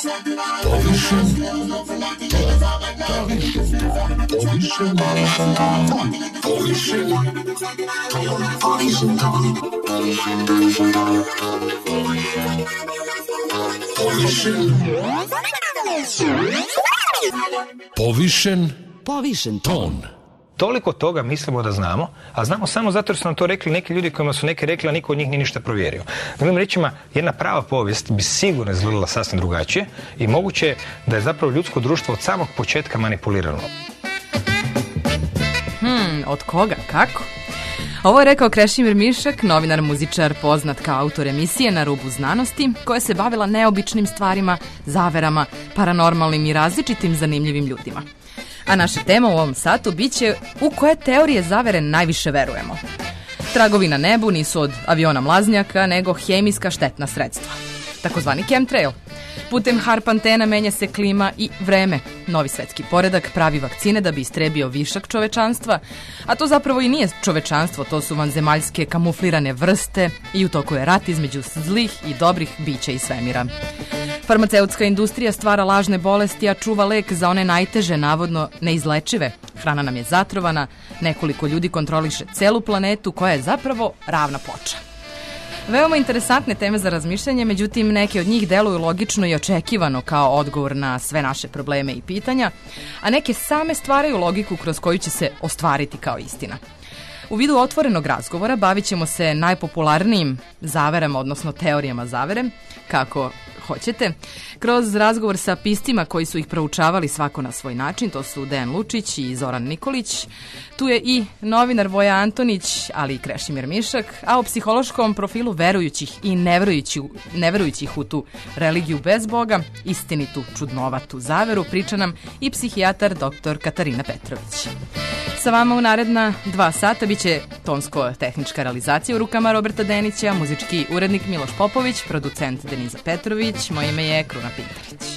Povišen ton. Toliko toga mislimo da znamo, a znamo samo zato jer su nam to rekli neki ljudi kojima su neki rekli, a niko od njih nije ništa provjerio. Drugim rečima, jedna prava povijest bi sigurno izgledala sasvim drugačije i moguće je da je zapravo ljudsko društvo od samog početka manipulirano. Od koga? Kako? Ovo je rekao Krešimir Mišak, novinar, muzičar, poznat kao autor emisije Na rubu znanosti, koja se bavila neobičnim stvarima, zaverama, paranormalnim i različitim zanimljivim ljudima. A naša tema u ovom satu biće u koje teorije zavere najviše verujemo. Tragovi na nebu nisu od aviona mlaznjaka, nego hemijska štetna sredstva. Takozvani chemtrail. Putem harp antena menja se klima i vreme. Novi svetski poredak pravi vakcine da bi istrebio višak čovečanstva, a to zapravo i nije čovečanstvo, to su vanzemaljske kamuflirane vrste i u toku je rat između zlih i dobrih bića iz svemira. Farmaceutska industrija stvara lažne bolesti, a čuva lek za one najteže, navodno neizlečive. Hrana nam je zatrovana, nekoliko ljudi kontroliše celu planetu koja je zapravo ravna ploča. Veoma interesantne teme za razmišljanje, međutim neke od njih deluju logično i očekivano kao odgovor na sve naše probleme i pitanja, a neke same stvaraju logiku kroz koju će se ostvariti kao istina. U vidu otvorenog razgovora bavit ćemo se najpopularnijim zaverama, odnosno teorijama zavere, kako hoćete, kroz razgovor sa pistima koji su ih proučavali svako na svoj način, to su Dejan Lučić i Zoran Nikolić. Tu je i novinar Voja Antonić, ali i Krešimir Mišak, a o psihološkom profilu verujućih i neverujućih u tu religiju bez Boga, istinitu, čudnovatu zaveru, priča nam i psihijatar dr. Katarina Petrović. Sa vama u naredna 2 sata biće tonsko-tehnička realizacija u rukama Roberta Denića, muzički urednik Miloš Popović, producent Deniza Petrović, moje ime je Kruna Pintarić.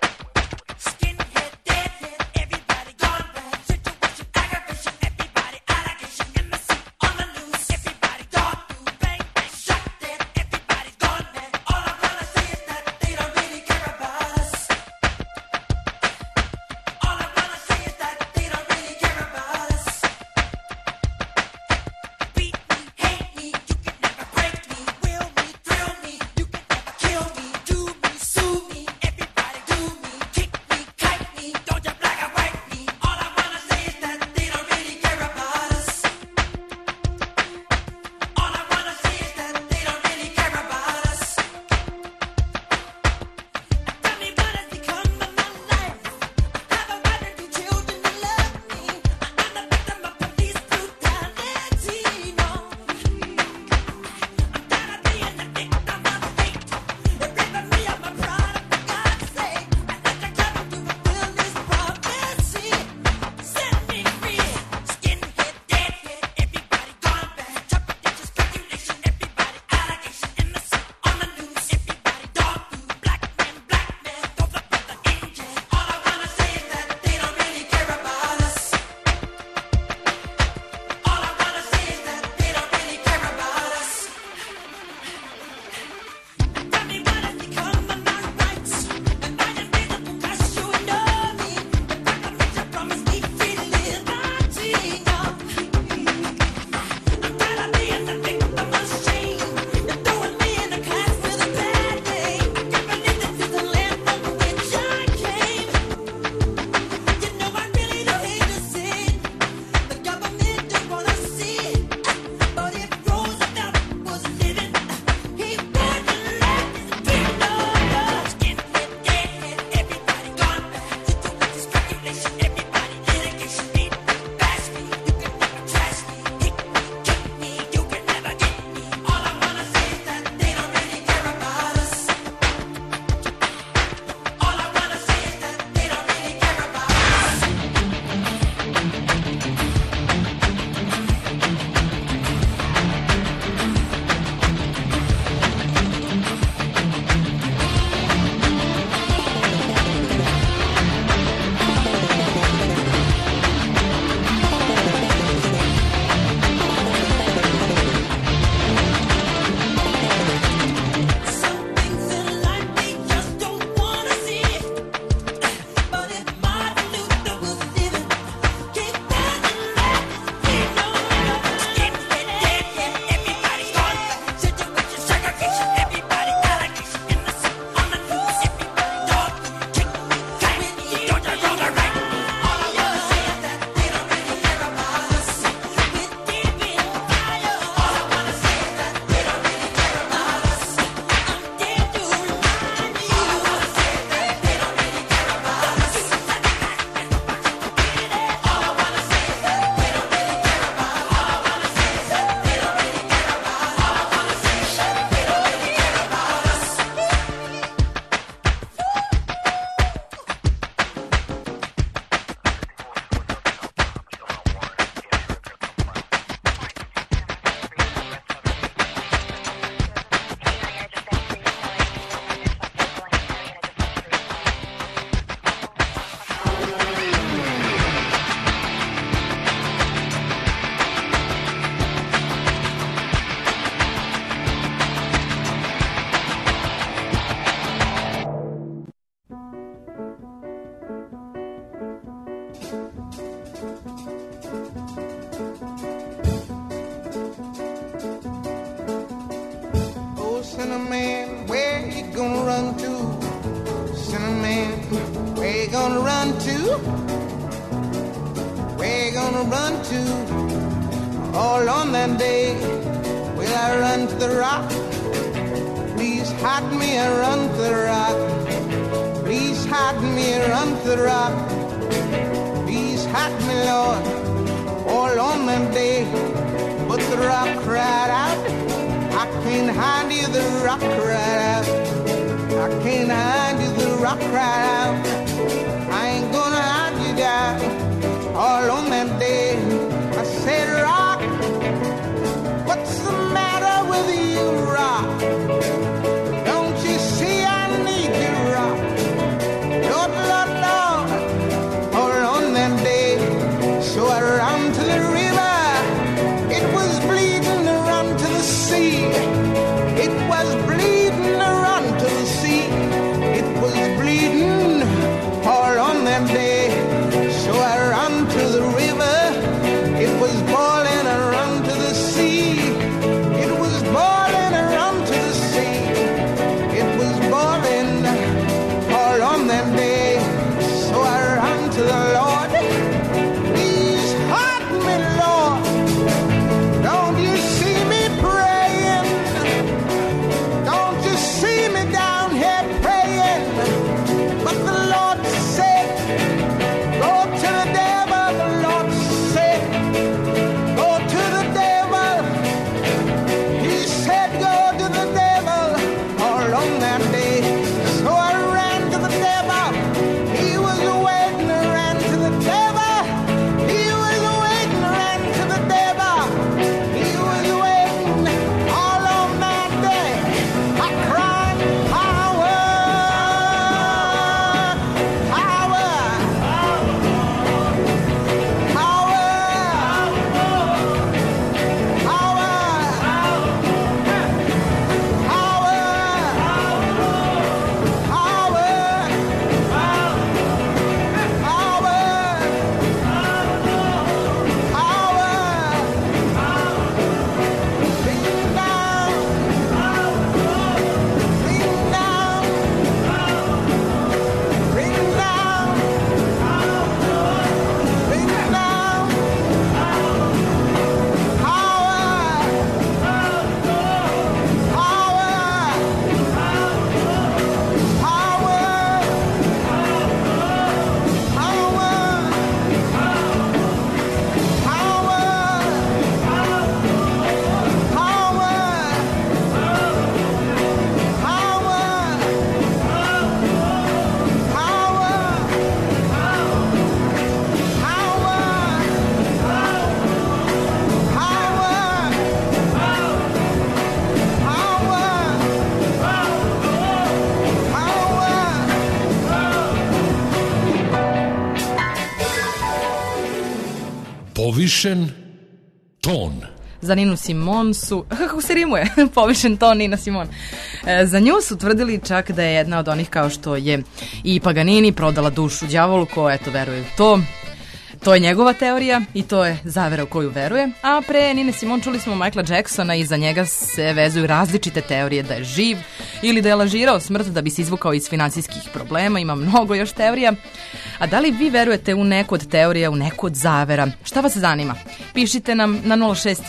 Skinhead, deadhead, everybody gone bad. Situation, aggravation, everybody Cinnamon, where you gonna run to? Cinnamon, where you gonna run to? Where you gonna run to? All on that day, will I run to the rock? Please hide me and run to the rock. Please hide me and run to the rock. Please hide me, Lord, all on that day. But the rock cried out, I can't hide you, the rock cried out. I can't hide you, the rock cried out. I ain't gonna hide you down all on that day. I said, rock, what's the matter with you, rock? Don't you see I need you, rock? Lord, Lord, Lord, all on that day. So I ran to the river, it was bleeding to run to the sea. It was bleeding to run to the sea. It was bleeding all on that day. So I ran to the river, it was boiling and run to the sea. It was boiling and run to the sea. It was boiling all on that day. So I ran to the Lord. Please hide me, Lord. Don't you see me praying? Don't you see me down here praying? But the Lord said, go to the devil. The Lord said, go to the devil. He said, go to the devil all on that day. So I ran to the devil. He was waiting, I ran to the devil. He was waiting, I ran to the devil. He was waiting all on that day. I cried, power, power, power, Povišen ton. Za Ninu Simon su, kako se rimuje, povišen ton Nina Simon. Za nju su tvrdili čak da je jedna od onih kao što je i Paganini prodala dušu đavolu, ko eto veruje u to. To je njegova teorija i to je zavera u koju veruje. A pre Nine Simon čuli smo Michaela Jacksona i za njega se vezuju različite teorije da je živ ili da je lažirao smrt da bi se izvukao iz finansijskih problema. Ima mnogo još teorija. A da li vi verujete u neku od teorija, u neku od zavera? Šta vas zanima? Pišite nam na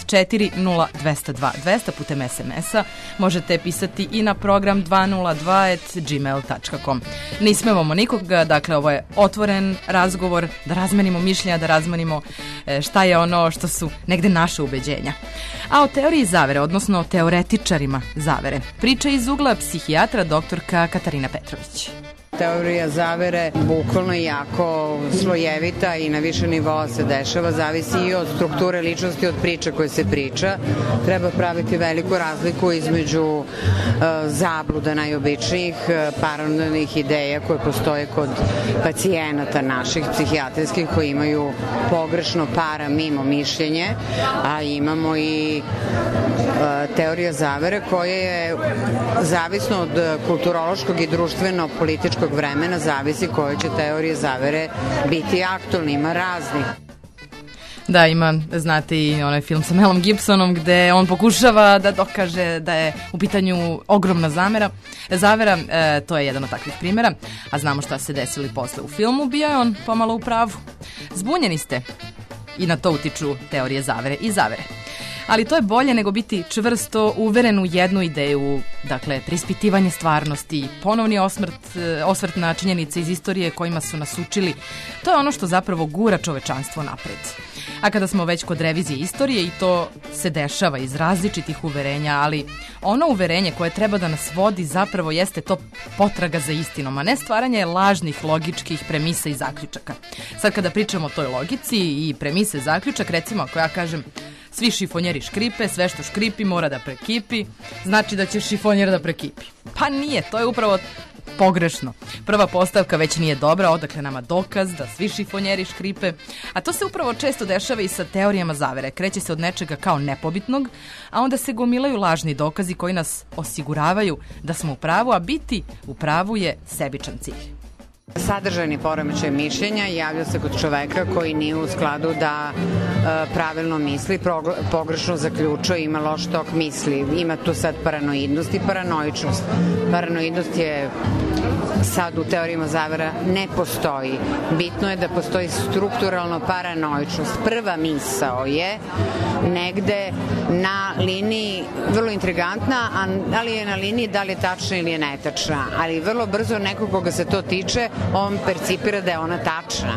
064-0202-200 putem SMS-a. Možete pisati i na program 202@gmail.com. Ne ismevamo nikoga, dakle ovo je otvoren razgovor, da razmenimo mišljenja, da razmenimo šta je ono što su negde naše ubeđenja. A o teoriji zavere, odnosno o teoretičarima zavere, priča iz ugla psihijatra doktorka Katarina Petrović. Teorija zavere bukvalno jako slojevita i na više nivoa se dešava, zavisi i od strukture ličnosti, od priče koje se priča. Treba praviti veliku razliku između zabluda najobičnijih, paranoidnih ideja koje postoje kod pacijenata naših psihijatrijskih koji imaju pogrešno mimo mišljenje, a imamo i teorija zavere koja je zavisno od kulturološkog i društveno-političkog vremena, zavisi koje će teorije zavere biti aktualne, ima raznih. Da, ima, znate i onaj film sa Melom Gibsonom gde on pokušava da dokaže da je u pitanju ogromna zavera, to je jedan od takvih primjera, a znamo šta se desili posle u filmu, bio je on pomalo u pravu. Zbunjeni ste i na to utiču teorije zavere i zavere. Ali to je bolje nego biti čvrsto uveren u jednu ideju, dakle, preispitivanje stvarnosti, ponovni osvrt na činjenice iz istorije kojima su nas učili. To je ono što zapravo gura čovečanstvo napred. A kada smo već kod revizije istorije, i to se dešava iz različitih uverenja, ali ono uverenje koje treba da nas vodi zapravo jeste to potraga za istinom, a ne stvaranje lažnih logičkih premisa i zaključaka. Sad kada pričamo o toj logici i premise zaključak, recimo ako ja kažem svi šifonjeri škripe, sve što škripi mora da prekipi, znači da će šifonjer da prekipi. Pa nije, to je upravo pogrešno. Prva postavka već nije dobra, odakle nama dokaz da svi šifonjeri škripe, a to se upravo često dešava i sa teorijama zavere. Kreće se od nečega kao nepobitnog, a onda se gomilaju lažni dokazi koji nas osiguravaju da smo u pravu, a biti u pravu je sebičan cilj. Sadržajni poremećaj mišljenja javlja se kod čoveka koji nije u skladu da pravilno misli, pogrešno zaključuje, ima loš tok misli. Ima tu sad paranoidnost i paranoičnost. Paranoidnost je sad u teorijama zavera ne postoji. Bitno je da postoji strukturalno paranoičnost. Prva misao je negde na liniji, vrlo intrigantna, ali je na liniji da li je tačna ili je netačna. Ali vrlo brzo nekog koga se to tiče, on percipira da je ona tačna.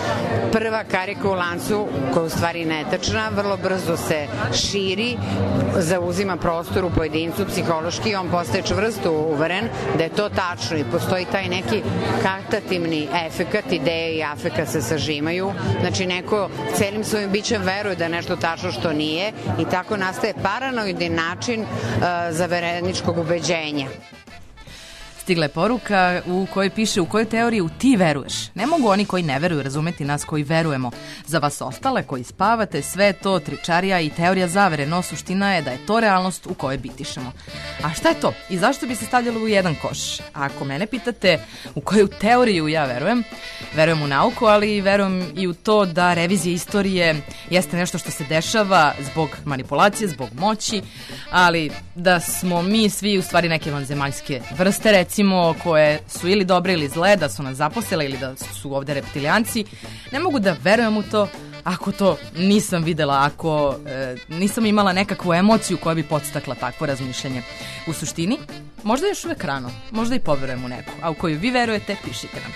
Prva karika u lancu, koja je u stvari netačna, vrlo brzo se širi, zauzima prostor u pojedincu psihološki, on postaje čvrsto uveren da je to tačno i postoji taj neki katativni efekat, ideje i afekat se sažimaju. Znači neko celim svojim bićem veruje da je nešto tačno što nije i tako nastaje paranoidni način zavereničkog ubeđenja. Stigla je poruka u kojoj piše u kojoj teoriju ti veruješ. Ne mogu oni koji ne veruju razumeti nas koji verujemo. Za vas ostale koji spavate, sve je to tričarija i teorija zavere, no suština je da je to realnost u kojoj bitišemo. A šta je to? I zašto bi se stavljalo u jedan koš? A ako mene pitate u koju teoriju ja verujem u nauku, ali verujem i u to da revizija istorije jeste nešto što se dešava zbog manipulacije, zbog moći, ali da smo mi svi u stvari neke vanzemaljske vrste, recimo, koje su ili dobre ili zle, da su nas zaposlile ili da su ovde reptilijanci. Ne mogu da verujem u to ako to nisam videla, ako nisam imala nekakvu emociju koja bi podstakla takvo razmišljanje. U suštini, možda još uvek rano, možda i poverujem u neku, a u koju vi verujete, pišite nam.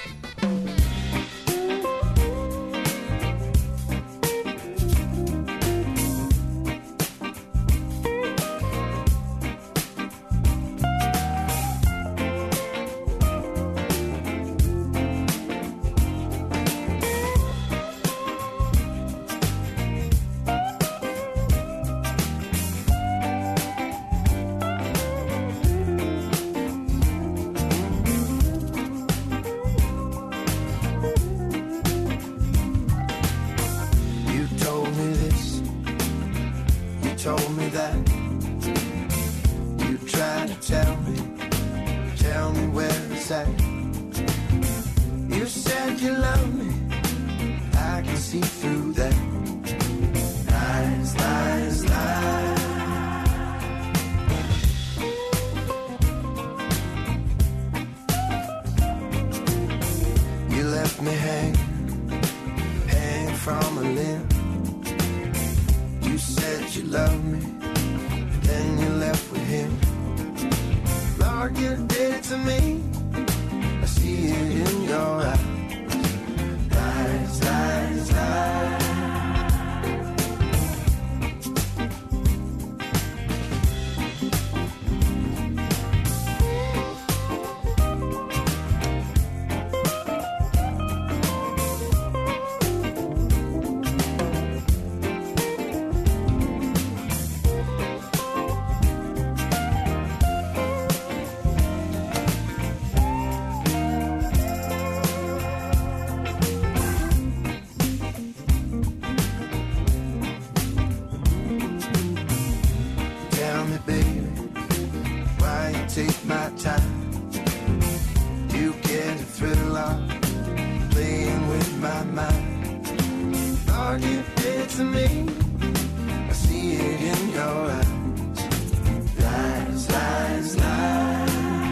it to me. I see it in your eyes. Lies, lies, lies.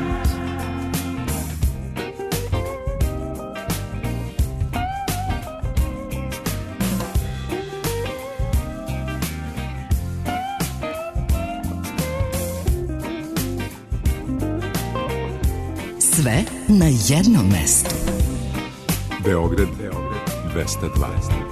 Sve na jednom mestu. Beograd 220.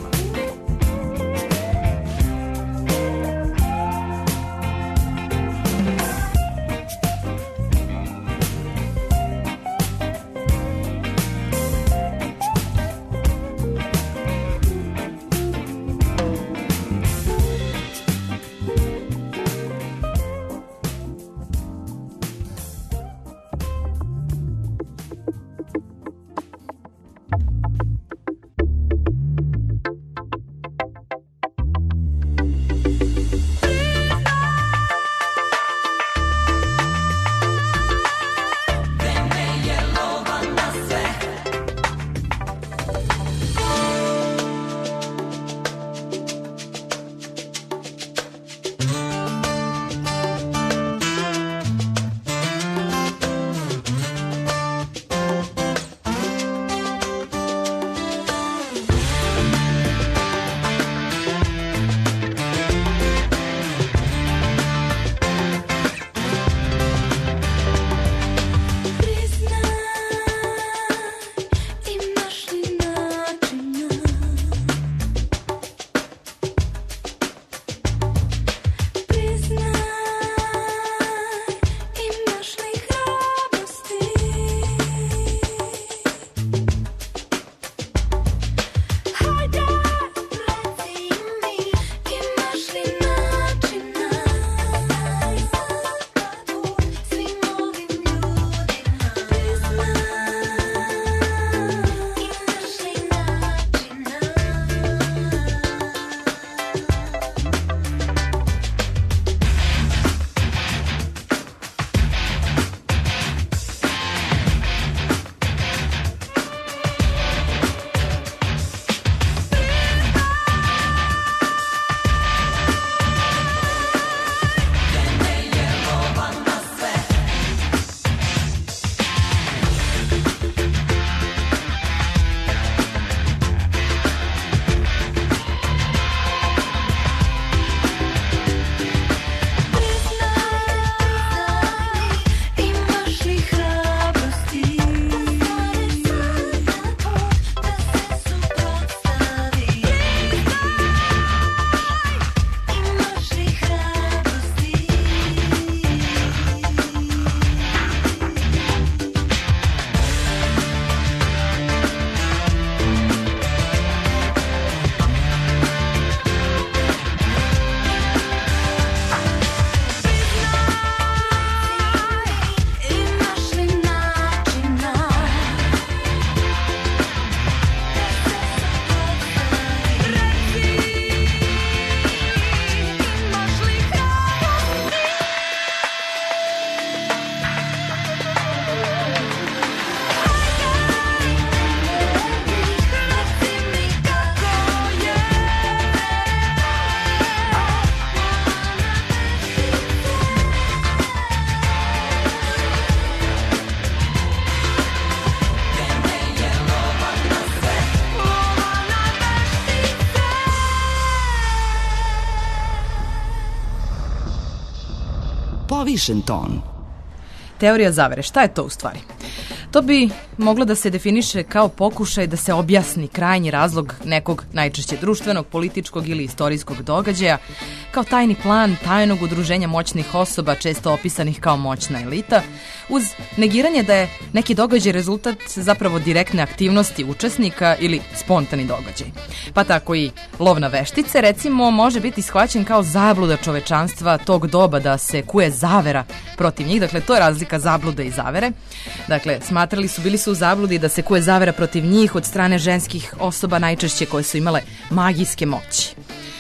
Povišen ton. Teorija zavere, šta je to u stvari? To bi moglo da se definiše kao pokušaj da se objasni krajnji razlog nekog najčešće društvenog, političkog ili istorijskog događaja, kao tajni plan tajnog udruženja moćnih osoba, često opisanih kao moćna elita, uz negiranje da je neki događaj rezultat zapravo direktne aktivnosti učesnika ili spontani događaj. Pa tako i lov na veštice, recimo, može biti shvaćen kao zabluda čovečanstva tog doba da se kuje zavera protiv njih. Dakle, to je razlika zablude i zavere. Dakle, bili su u zabludi da se kuje zavera protiv njih od strane ženskih osoba, najčešće koje su imale magijske moći.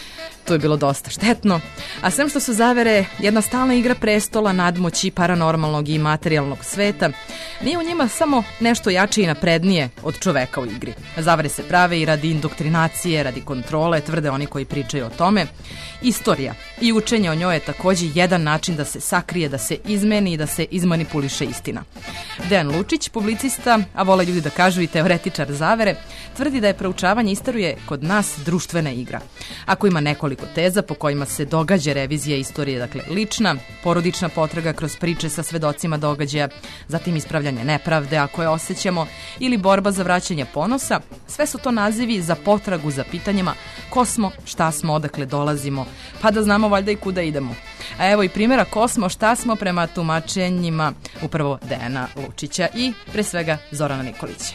To je bilo dosta štetno. A sem što su zavere jedna stalna igra prestola, nadmoći, paranormalnog i materijalnog sveta, nije u njima samo nešto jače i naprednije od čoveka u igri. Zavere se prave i radi indoktrinacije, radi kontrole, tvrde oni koji pričaju o tome. Istorija i učenje o njoj je takođe jedan način da se sakrije, da se izmeni i da se izmanipuliše istina. Dejan Lučić, publicista, a vole ljudi da kažu i teoretičar zavere, tvrdi da je proučavanje istorije kod nas društvena igra. Ako ima nekoliko teza po kojima se događa revizija istorije, dakle lična, porodična potraga kroz priče sa svedocima događaja, zatim ispravljanje nepravde ako je osjećamo, ili borba za vraćanje ponosa, sve su to nazivi za potragu za pitanjima ko smo, šta smo, odakle dolazimo, pa da znamo valjda i kuda idemo. A evo i primjera ko smo, šta smo prema tumačenjima upravo Dejana Lučića i pre svega Zorana Nikolića.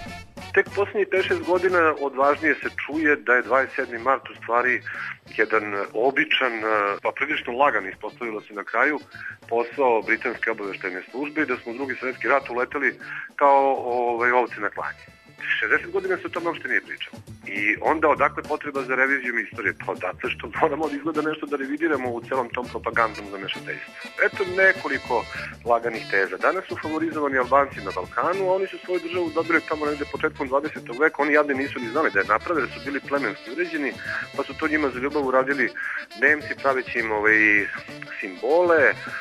Tek poslednjih 5-6 godina odvažnije se čuje da je 27. mart u stvari jedan običan, pa prilično lagan, ispostavilo se na kraju, posao britanske obaveštajne službe i da smo u Drugi svjetski rat uleteli kao ovce na klanje. 60 godina se o tome uopšte nije pričalo. I onda odakle potreba za revizijom istorije? Pa odatle što moramo od izgleda nešto da revidiramo u celom tom propagandnom zamešateljstvu. Eto nekoliko laganih teza. Danas su favorizovani Albanci na Balkanu, a oni su svoju državu dobili tamo negde početkom 20. veka. Oni jadni nisu ni znali da je naprave, da su bili plemenski uređeni, pa su to njima za ljubav uradili Nemci praveći im simbole,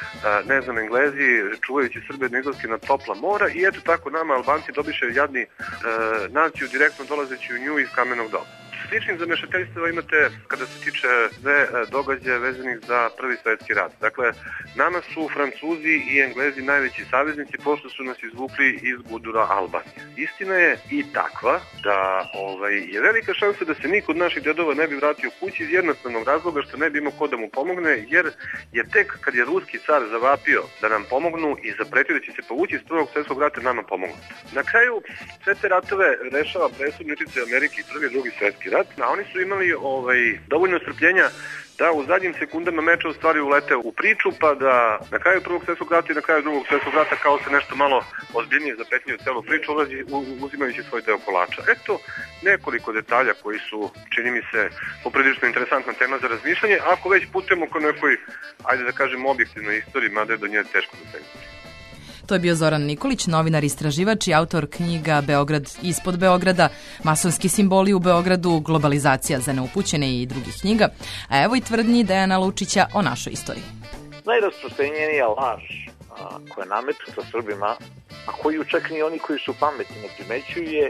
ne znam, Englezi čuvajući Srbe Nizozemske na topla mora i eto tako nama Albanci dobiše jadni naciju direktno dolazeći u nju iz kamenog doba. Sličnih zamešateljstava imate kada se tiče sve događaja vezanih za Prvi svjetski rat. Dakle, nama su Francuzi i Englezi najveći saveznici pošto su nas izvukli iz gudura Albanije. Istina je i takva da je velika šansa da se niko od naših dedova ne bi vratio kući iz jednostavnog razloga što ne bi imao ko da mu pomogne, jer je tek kad je ruski car zavapio da nam pomognu i zapretio da će se povući iz Prvog svjetskog rata nama pomognu. Na kraju sve te ratove rešava presudni uticaj Amerike i Prvi i Drugi svjetski rat, a oni su imali dovoljno strpljenja da u zadnjim sekundama meča u stvari ulete u priču, pa da na kraju Prvog svjetskog rata i na kraju Drugog svjetskog rata kao se nešto malo ozbiljnije zapetnije u celu priču, uzimajući svoj deo kolača. Eto nekoliko detalja koji su, čini mi se, poprilično interesantna tema za razmišljanje, ako već putujemo ko nekoj, ajde da kažem, objektivnoj istoriji, mada je do nje teško da se. To je bio Zoran Nikolić, novinar, istraživač i autor knjiga Beograd ispod Beograda, masonski simboli u Beogradu, globalizacija za neupućene i drugih knjiga. A evo i tvrdnji Dejana Lučića o našoj istoriji. Najrasprostranjenija laž koja je nametnuta Srbima, a koju čak ni oni koji su pametni ne primećuju, je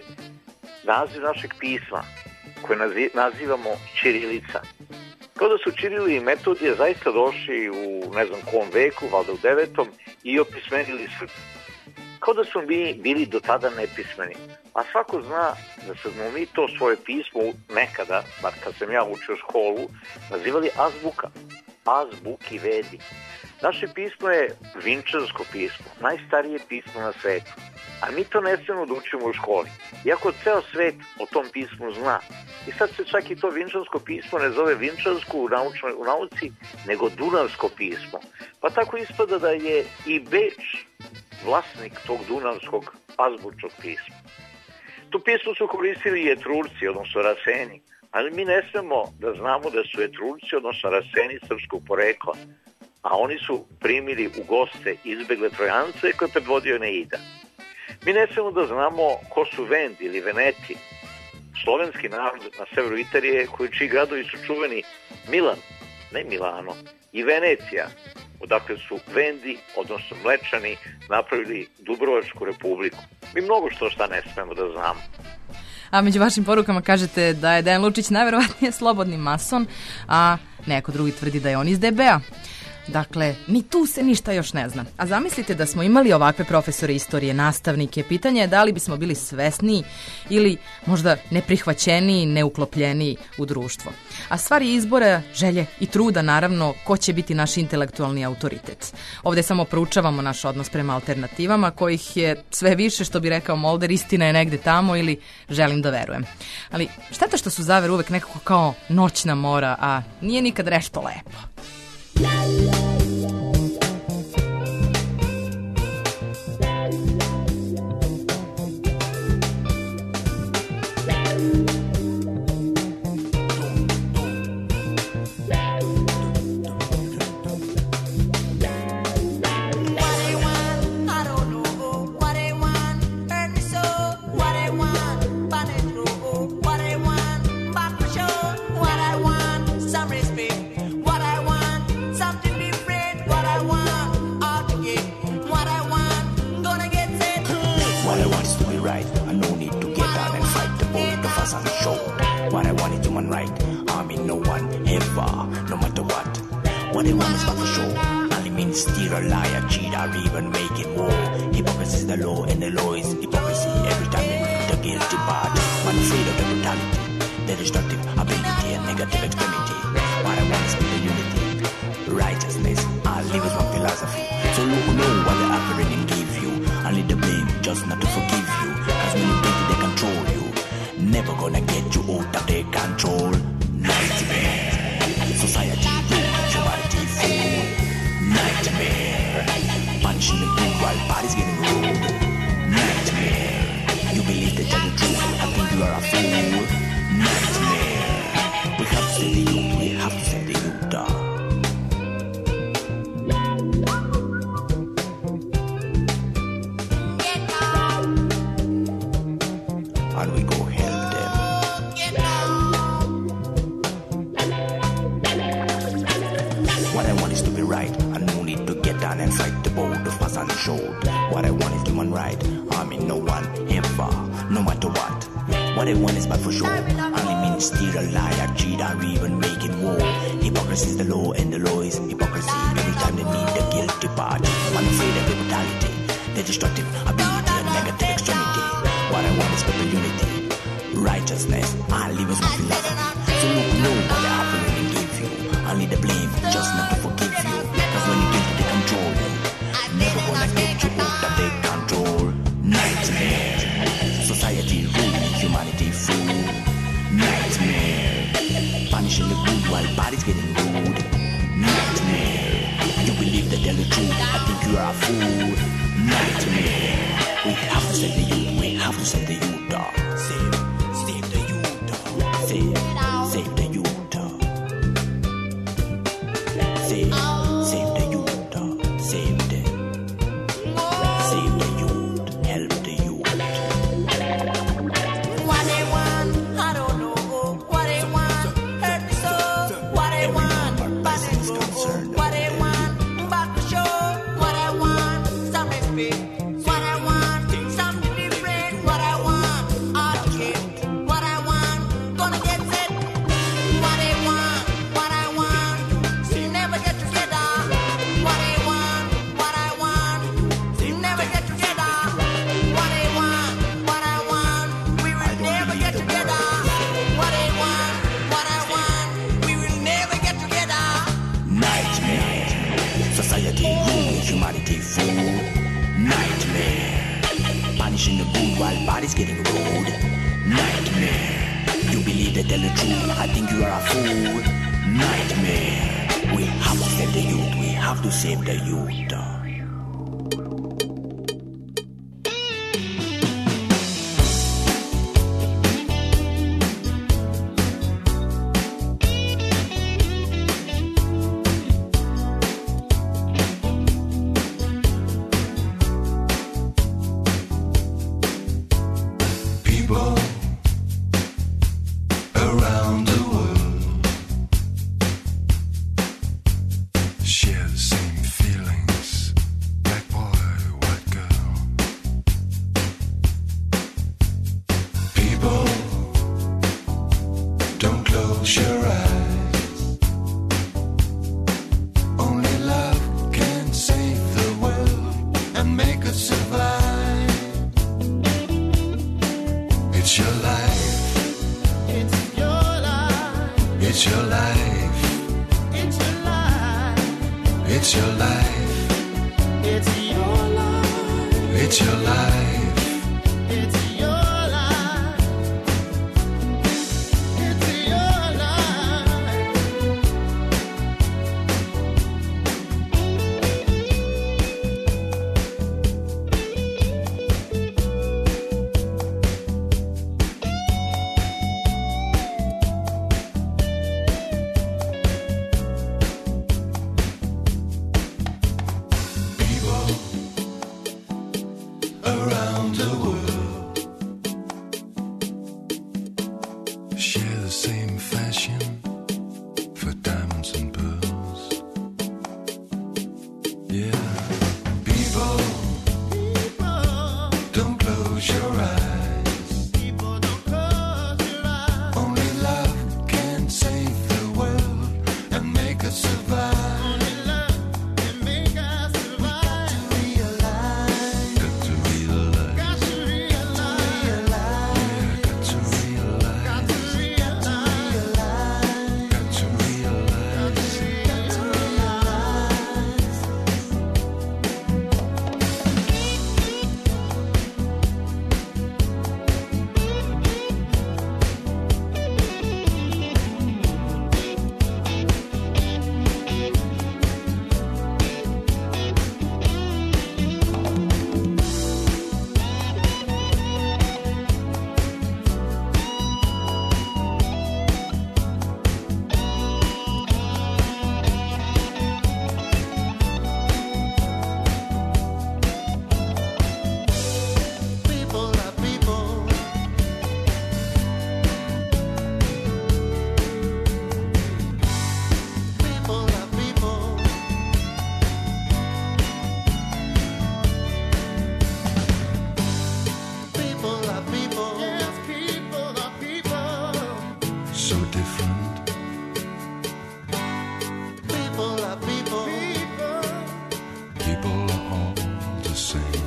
naziv našeg pisma, koje nazivamo ćirilica. Kao da su Ćirili i Metodije zaista došli u ne znam kom veku, valjda u 9. i opismenili Srbi. Kao da smo mi bili do tada nepismeni. A svako zna da smo mi to svoje pismo nekada, bar kad sam ja učio školu, nazivali azbuka. Azbuki vedi. Naše pismo je vinčansko pismo, najstarije pismo na svetu. A mi to ne smemo da učimo u školi. Iako ceo svet o tom pismu zna. I sad se čak i to vinčansko pismo ne zove vinčansko u nauci, nego dunavsko pismo. Pa tako ispada da je i Beč vlasnik tog dunavskog azbučnog pisma. To pismo su koristili i Etrurci, odnosno Raseni, ali mi ne smemo da znamo da su Etrurci, odnosno Raseni, srpskog porekla, a oni su primili u goste izbegle Trojance koje predvodio Neida. Mi ne smemo da znamo ko su Vendi ili Veneti, slovenski narod na severu Italije, čiji gradovi su čuveni Milan, ne Milano, i Venecija, odakle su Vendi, odnosno Mlečani, napravili Dubrovačku republiku. Mi mnogo šta ne smemo da znamo. A među vašim porukama kažete da je Dejan Lučić najverovatnije slobodni mason, a neko drugi tvrdi da je on iz DB-a. Dakle, ni tu se ništa još ne zna. A zamislite da smo imali ovakve profesore istorije, nastavnike. Pitanje je da li bismo bili svesniji ili možda neprihvaćeniji, neuklopljeniji u društvo. A stvar je izbora, želje i truda, naravno, ko će biti naš intelektualni autoritet. Ovde samo proučavamo naš odnos prema alternativama, kojih je sve više, što bi rekao Molder, istina je negde tamo ili želim da verujem. Ali šteta što su zavere uvek nekako kao noćna mora, a nije nikad nešto lepo. ever, no matter what. What they want is not for sure. Only means steal a liar, cheat, or even make it more. Hypocrisy is the law, and the law is hypocrisy. Every time they meet the guilty part, one afraid of the brutality, the destructive ability, and negative extremity. What I want is the unity, righteousness. I live with one philosophy. So look, know what the offering and give you. Only the blame, just not to forgive you. Cause when you get it, they control you. Never gonna get you out of their control. Nightmare. Society rules, humanity fool. Nightmare. Punching the blue while bodies getting rude. Nightmare. You believe they tell the truth, I think you are a fool. Nightmare. We have to save the youth, we have to save the youth, dog. And we go help them. What I want is to be right, and no need to get down and fight the boat of us on the shore. What I want is human right, harming no one ever, no matter what. What I want is bad for sure, only means steal a liar, cheat, or even making war. Hypocrisy is the law, and the law is hypocrisy. Every time they need the guilty party, one afraid of the brutality, the destructive ability, and negative extremity. What I want is total unity, righteousness. I live as my philosophy. So look, know what the offering and give you. Only the blame, just not to forgive you. Cause when you get to the control you, never gonna get you out of their control. Nightmare. Society ruling, humanity fool. Nightmare. Punishing the good while bodies getting rude. Nightmare. You believe they tell the truth, I think you are a fool. Nightmare. We have to save the youth, we have to save the youth, dog. Save the youth, dog. Save the youth, dog. Save the youth, dog. Save them. Save the youth, help the youth. What they want, I don't know. What they want, hurt me so. What they want, but they go. What they want, back to show. What I want, some respect. What I want, something different. What I want, all to get. What I want, gonna get it. What I want, never get together. What I want, never get together. What I want, we will never get together. What I want, we will never get together. Nightmare. Society ruling, humanity fool. Nightmare. Punishing the good while bodies getting rude. Nightmare. You believe they tell the truth, I think you are a fool. Nightmare. We have to save the youth, we have to save the youth, dog. People around the world share the same feelings. Black boy, white girl. People, don't close your eyes. Only love can save the world and make us survive. It's your life. It's your life. It's your life. It's your life. It's your life. It's your life. It's your life. It's your life. It's your life. People around could survive. Only love can make us survive. Got to realize. Got to realize. Got to realize. Got to realize. Got to realize. Got to realize. People are people. People are people. People are people. Yes, people are people. So different. People are people. People are all the same.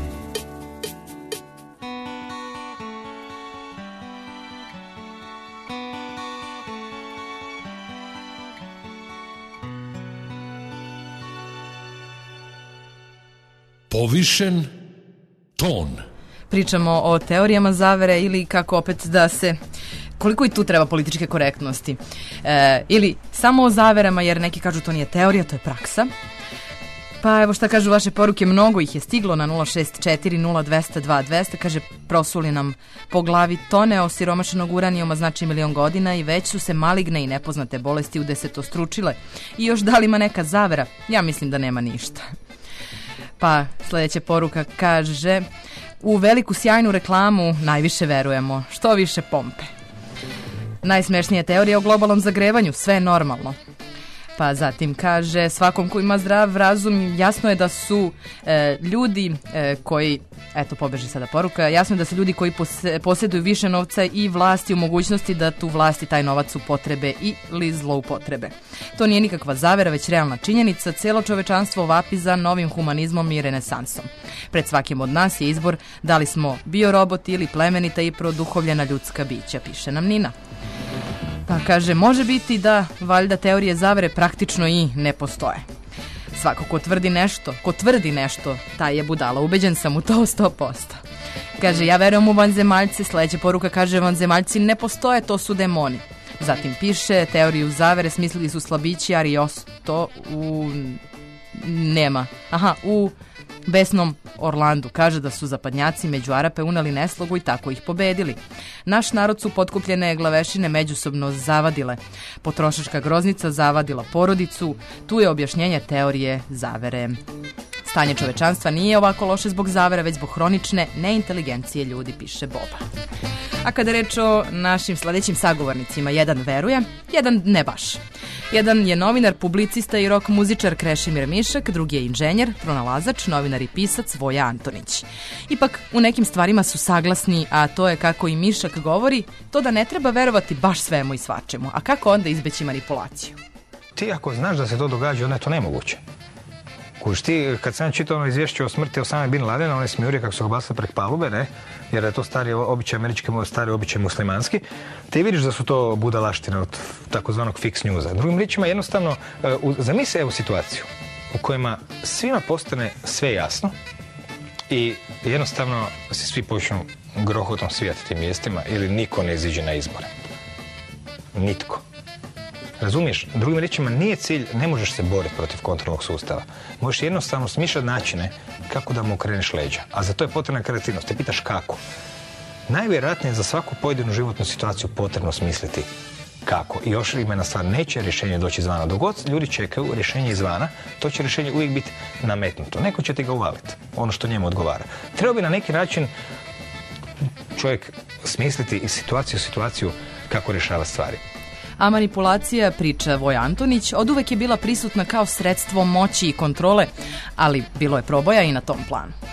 Povišen ton. Pričamo o teorijama zavere ili kako opet da se... Koliko i tu treba političke korektnosti? Ili samo o zaverama, jer neki kažu to nije teorija, to je praksa. Pa evo šta kažu vaše poruke, mnogo ih je stiglo na 064-0200-2200, kaže prosuli nam po glavi tone osiromašenog uranijuma, znači 1.000.000 godina i već su se maligne i nepoznate bolesti udesetostručile. I još da li ima neka zavera? Ja mislim da nema ništa. Pa sljedeća poruka kaže: u veliku sjajnu reklamu najviše verujemo, što više pompe. Najsmešnija teorija o globalnom zagrevanju, sve je normalno. Pa zatim kaže, svakom ko ima zdrav razum, jasno je da su ljudi koji, eto pobeži sada poruka, jasno je da su ljudi koji posjeduju više novca i vlasti u mogućnosti da tu vlasti taj novac upotrebe ili zloupotrebe. To nije nikakva zavera, već realna činjenica, cijelo čovečanstvo vapi za novim humanizmom i renesansom. Pred svakim od nas je izbor da li smo bioroboti ili plemenita i produhovljena ljudska bića, piše nam Nina. Pa kaže, može biti da valjda teorije zavere praktično i ne postoje. Svako ko tvrdi nešto, taj je budala, ubeđen sam u to 100%. Kaže, ja verujem u vanzemaljce, sljedeća poruka kaže, vanzemaljci ne postoje, to su demoni. Zatim piše, teoriju zavere smislili su slabići Ariosto u besnom Orlandu. Kaže da su zapadnjaci među Arape uneli neslogu i tako ih pobedili. Naš narod su potkupljene glavešine međusobno zavadile. Potrošačka groznica zavadila porodicu. Tu je objašnjenje teorije zavere. Stanje čovečanstva nije ovako loše zbog zavere, već zbog hronične neinteligencije ljudi, piše Boba. A kada reč o našim sljedećim sagovornicima, jedan veruje, jedan ne baš. Jedan je novinar, publicista i rock muzičar Krešimir Mišak, drugi je inženjer, pronalazač, novinar i pisac Voja Antonić. Ipak u nekim stvarima su saglasni, a to je, kako i Mišak govori, to da ne treba verovati baš svemu i svačemu. A kako onda izbeći manipulaciju? Ti ako znaš da se to događa, onda je to nemoguće. Kuš ti, kad sam čitao ono izvješće o smrti Osame Bin Ladena, one smijurije kako su ga bacili prek palube, ne? Jer je to stari običaj američki, stari običaj muslimanski, ti vidiš da su to budalaštine od takozvanog fix newsa. Drugim riječima, jednostavno, zamisli evo situaciju u kojima svima postane sve jasno i jednostavno se svi počnu grohotom svijati tim mjestima ili niko ne iziđe na izbore. Nitko. Razumiješ? Drugim riječima, nije cilj, ne možeš se boriti protiv kontrolnog sustava. Možeš jednostavno smišljati načine kako da mu okreneš leđa. A za to je potrebna kreativnost. Te pitaš kako. Najvjerojatnije je za svaku pojedinu životnu situaciju potrebno smisliti kako. I još ima jedna stvar, neće rješenje doći izvana. Dok god ljudi čekaju rješenje izvana, to će rješenje uvijek biti nametnuto. Neko će ti ga uvaliti, ono što njemu odgovara. Treba bi na neki način čovjek smisliti iz situaciju kako rješava stvari. A manipulacija, priča Voja Antonić, oduvek je bila prisutna kao sredstvo moći i kontrole, ali bilo je proboja i na tom planu.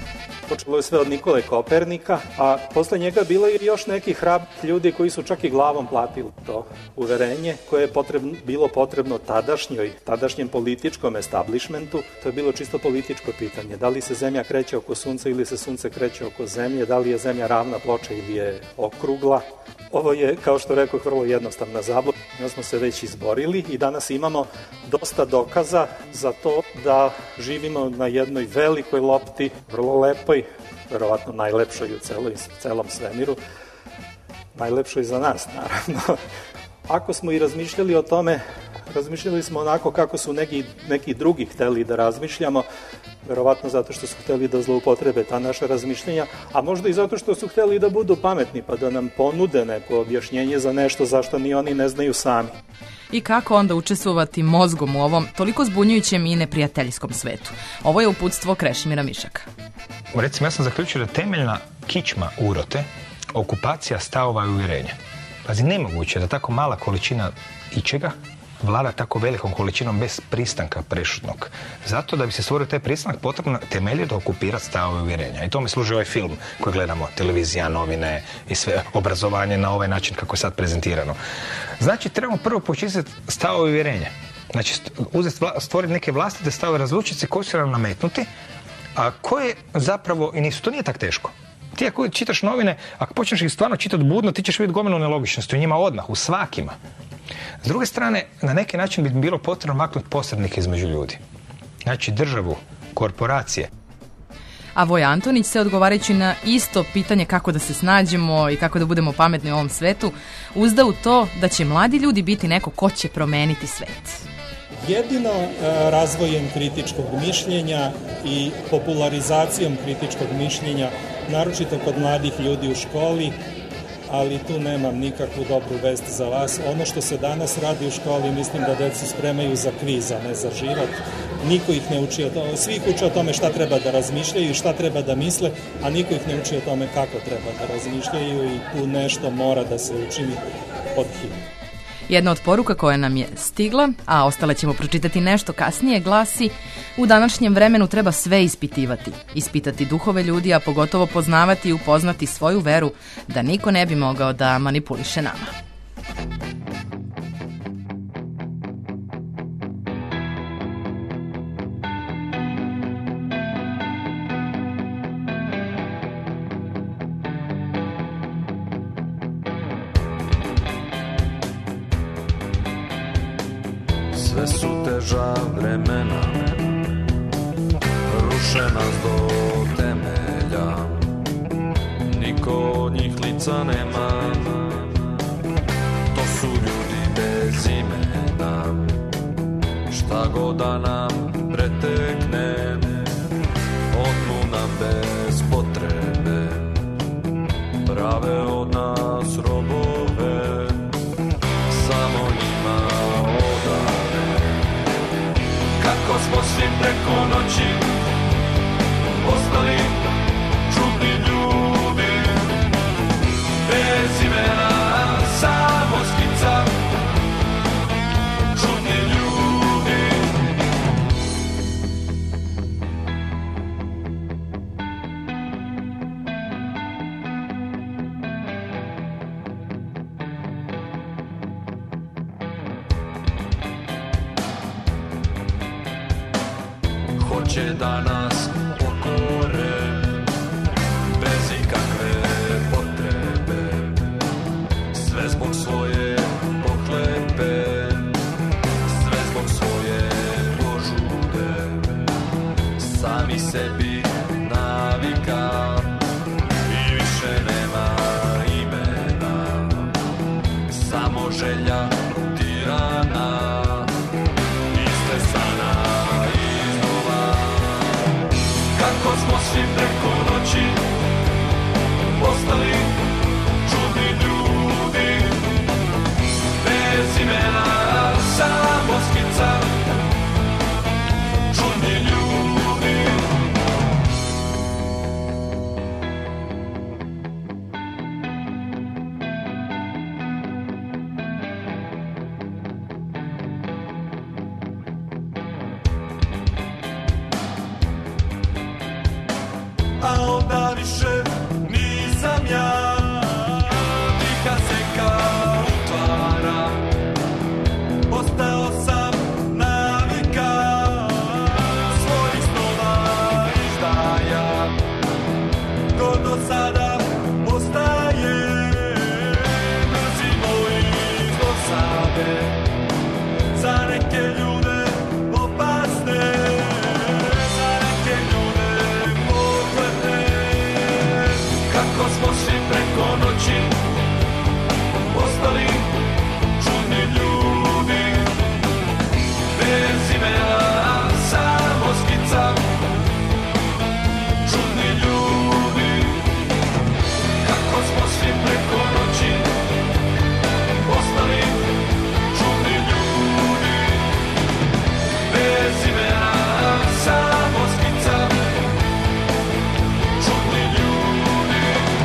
Počelo je sve od Nikole Kopernika, a posle njega bilo je još nekih hrabrih ljudi koji su čak i glavom platili to uverenje koje je bilo potrebno tadašnjem političkom establishmentu. To je bilo čisto političko pitanje. Da li se zemlja kreće oko sunca ili se sunce kreće oko zemlje, da li je zemlja ravna ploča ili je okrugla. Ovo je, kao što rekoh, vrlo jednostavna zabluda. Mi smo se već izborili i danas imamo dosta dokaza za to da živimo na jednoj velikoj lopti, vrlo lepoj, verovatno najlepšoj u celom svemiru, najlepšoj za nas, naravno. Ako smo i razmišljali o tome, razmišljali smo onako kako su neki drugi hteli da razmišljamo, verovatno zato što su hteli da zloupotrebe ta naša razmišljenja, a možda i zato što su hteli da budu pametni, pa da nam ponude neko objašnjenje za nešto zašto ni oni ne znaju sami. I kako onda učestvovati mozgom u ovom toliko zbunjujućem i neprijateljskom svetu? Ovo je uputstvo Krešimira Mišaka. Recimo, ja sam zaključio da temeljna kičma urote, okupacija stavova i uvjerenja. Pazi, nemoguće da tako mala količina ičega vlada tako velikom količinom bez pristanka prešutnog. Zato da bi se stvorio taj pristanak potrebno temeljito okupirati stavove i uvjerenja. I to mi služi ovaj film koji gledamo, televizija, novine i sve obrazovanje na ovaj način kako je sad prezentirano. Znači, trebamo prvo počistiti stavove i uvjerenja. Znači, stvoriti neke vlastite stavove, razlučiti se koji su nam nametnuti, a koje zapravo i nisu. To nije tako teško. Ti ako čitaš novine, ako počneš ih stvarno čitati budno, ti ćeš vidjeti gomilu nelogičnosti u njima odmah, u svakima. S druge strane, na neki način bi bilo potrebno maknuti posrednike između ljudi. Znači državu, korporacije. A Voj Antonić se, odgovarajući na isto pitanje kako da se snađemo i kako da budemo pametni u ovom svetu, uzda u to da će mladi ljudi biti neko ko će promeniti svet. Jedino razvojem kritičkog mišljenja i popularizacijom kritičkog mišljenja, naročito kod mladih ljudi u školi, ali tu nemam nikakvu dobru vest za vas. Ono što se danas radi u školi, mislim da decu spremaju za kviz, a ne za život. Niko ih ne uči o tome. Svi ih uče o tome šta treba da razmišljaju i šta treba da misle, a niko ih ne uči o tome kako treba da razmišljaju i tu nešto mora da se učini pod hitno. Jedna od poruka koja nam je stigla, a ostale ćemo pročitati nešto kasnije, glasi: u današnjem vremenu treba sve ispitivati. Ispitati duhove ljudi, a pogotovo poznavati i upoznati svoju veru, da niko ne bi mogao da manipuliše nama. Sve su teža vremena, ruše nas do temelja, niko od njih lica nema, to su ljudi bez imena, šta god da nam pretekne, otmu nam bez potrebe, prave od nas robove, samo njima odane. Kako smo svi preko noći postali čudni ljudi, bez imena, samo skica, čudni ljudi. Hoće da nas pokore bez ikakve potrebe, sve zbog svoje pohlepe, sve zbog svoje požude, sami sebi navika i više nema imena, samo želja tirana, istresana. Kako smo svi preko noći postali čudni ljudi, bez imena, samo skica, čudni ljudi. A neke ljude opasne, za neke ljude pokletne. Kako smo svi preko noći postali čudni ljudi, bez imena, samo skica. Čudni ljudi, kako smo svi preko noći postali čudni ljudi, bez imena, samo skica. Čudni ljudi.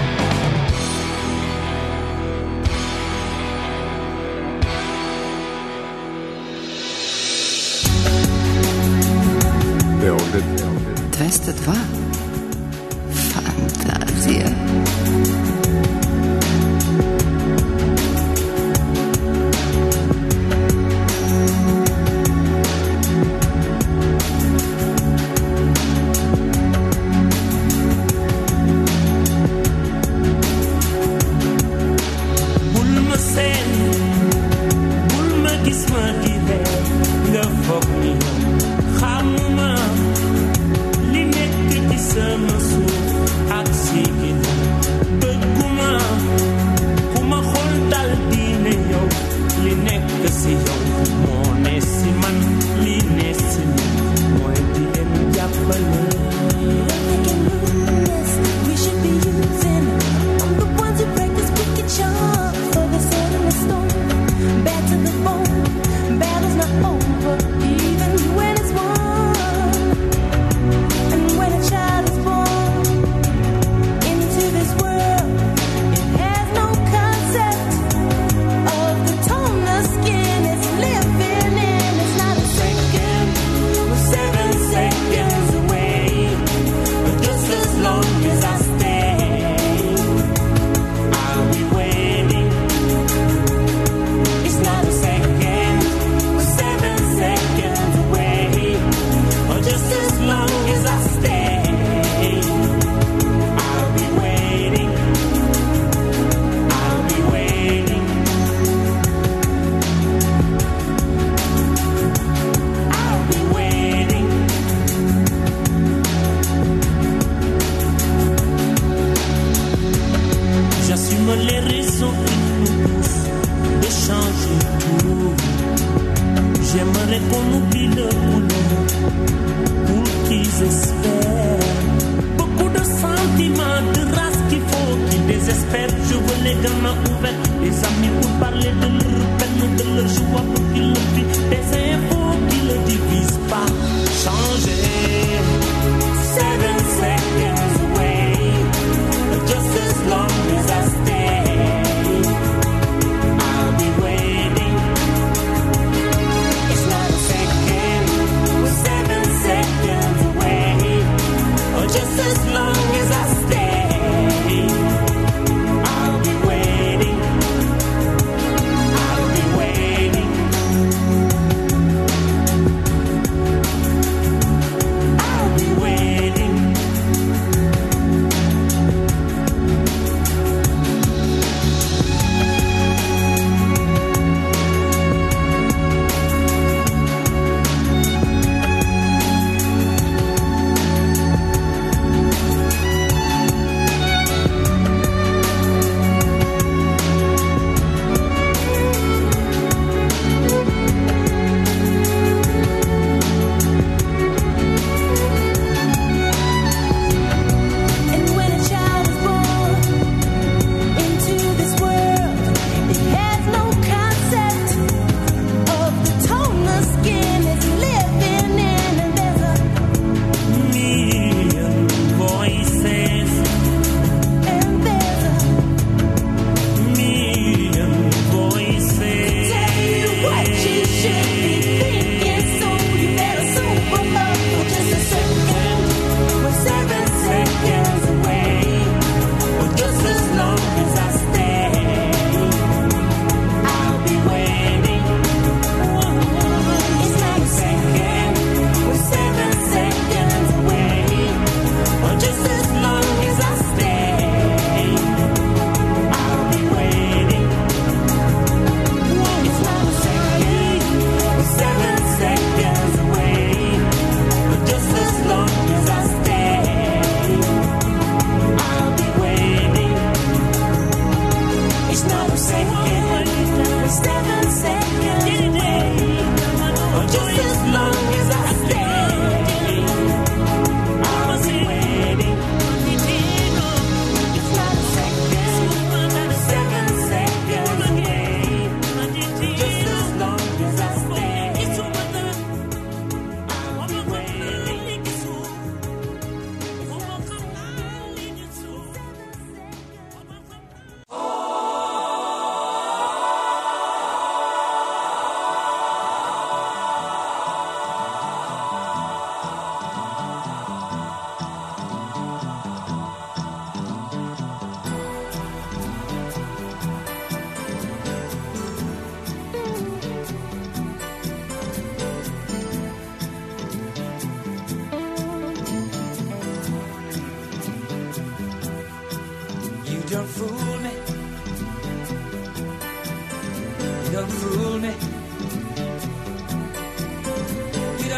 Beograd 202. Fantazija. Bul ma seen, bul ma gis ma di leen nga foog ni xamuma li nekk ci sama suuf ak si ginnaaw. Bëgguma ku ma xool dal di ne yow li nekk si yow moo ne si man, li ne si man mooy di leen jàppale. We should be using. I'm the ones who break this wicked charm. For the sword and the stone, bad to the bone. Battle's not over, even when it's won. And when a child is born into this world, it has no concept of the tone the skin is living in. It's not a second, we're 7 seconds away, but just as long as I stay, I'll be waiting. It's not a second, we're 7 seconds away, or just as long as I stay, I'll be waiting. I'll be waiting. I'll be waiting. J'assume les raisons qui nous poussent de changer tout. J'aimerais qu'on oublie le boulot pour qu'ils espèrent. Beaucoup de sentiments, de race qu'il faut qu'ils désespèrent. Je veux les gamins ouverts, les amis pour parler de leur peine, de leur joie pour qu'ils le vivent. Des infos qui ne divisent pas. Changer. 7 seconds away, just as long as I stay, I'll be waiting. It's not a second, we're 7 seconds away, or just as long as I stay, I'll be waiting. I'll be waiting.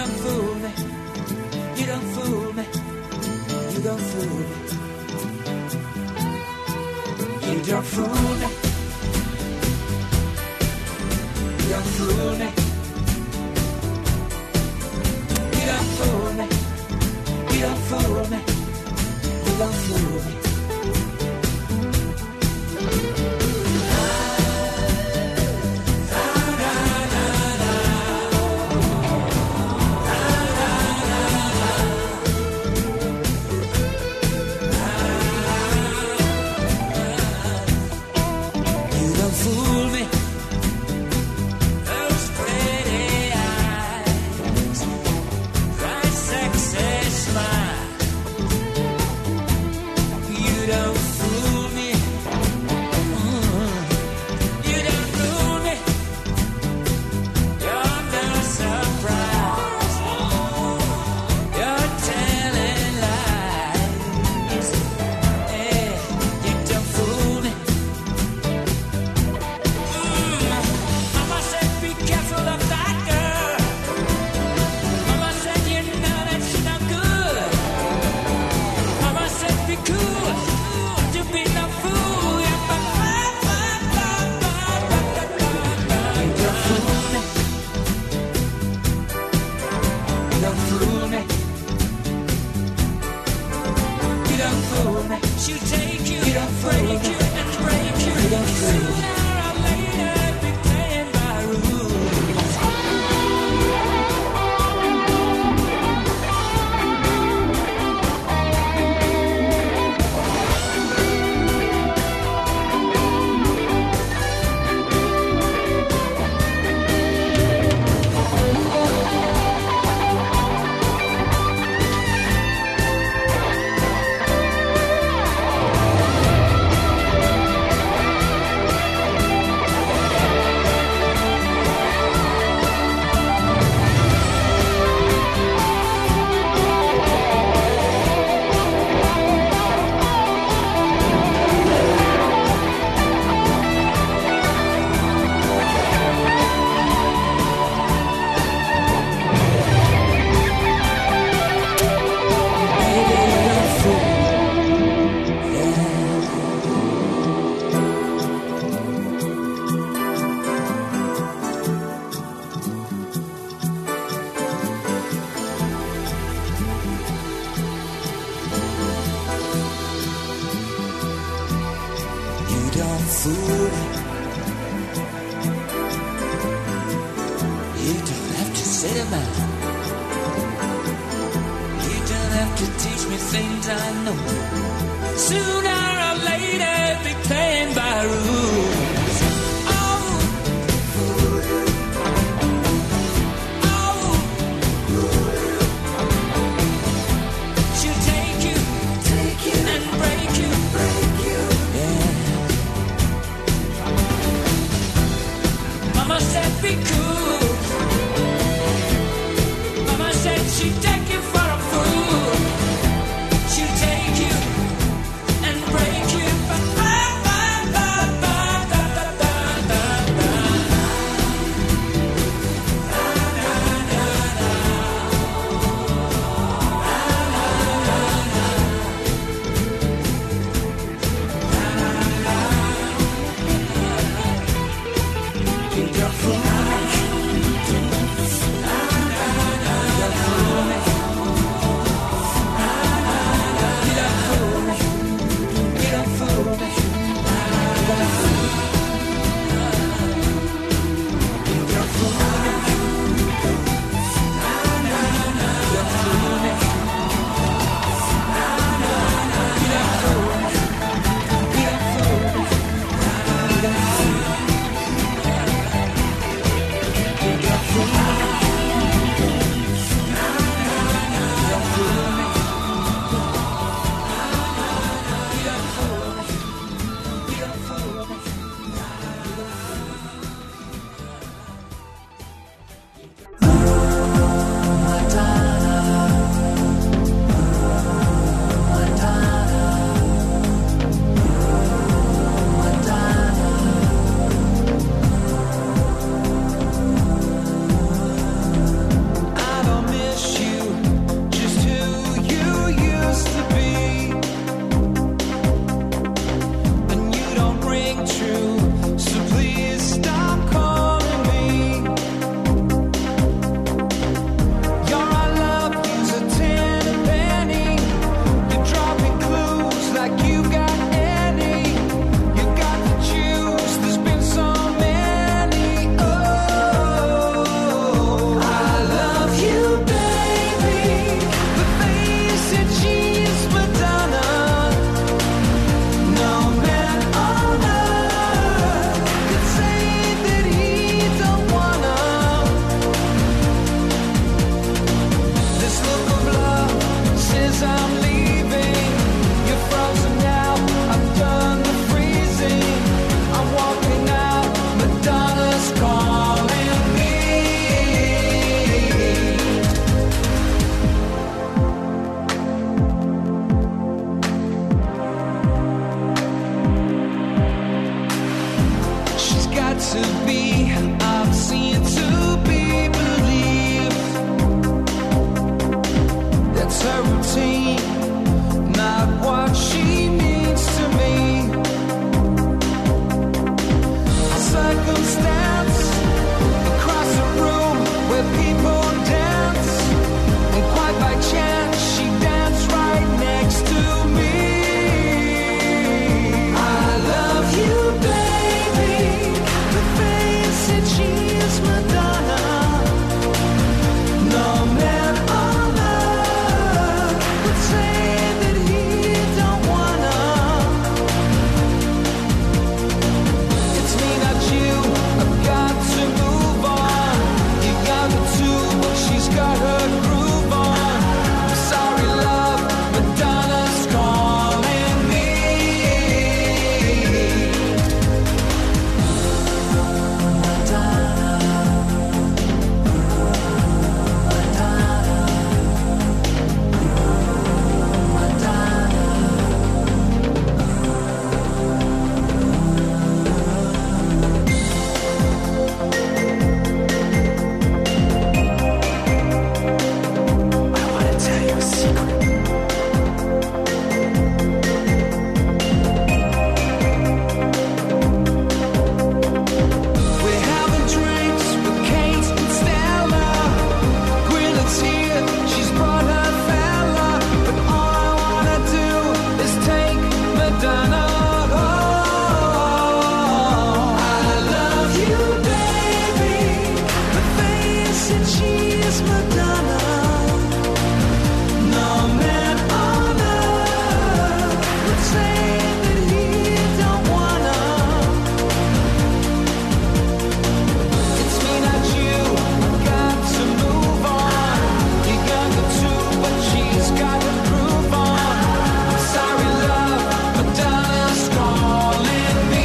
don't fool me. You don't fool me. You don't fool me. You don't fool me. You don't fool me. You don't fool me. You don't fool me. You don't fool me. Bye. Miss Madonna. No man on earth would say that he don't wanna. It's me, not you. Got to move on. You got the two, but she's got the groove on. I'm sorry, love, Madonna's calling me.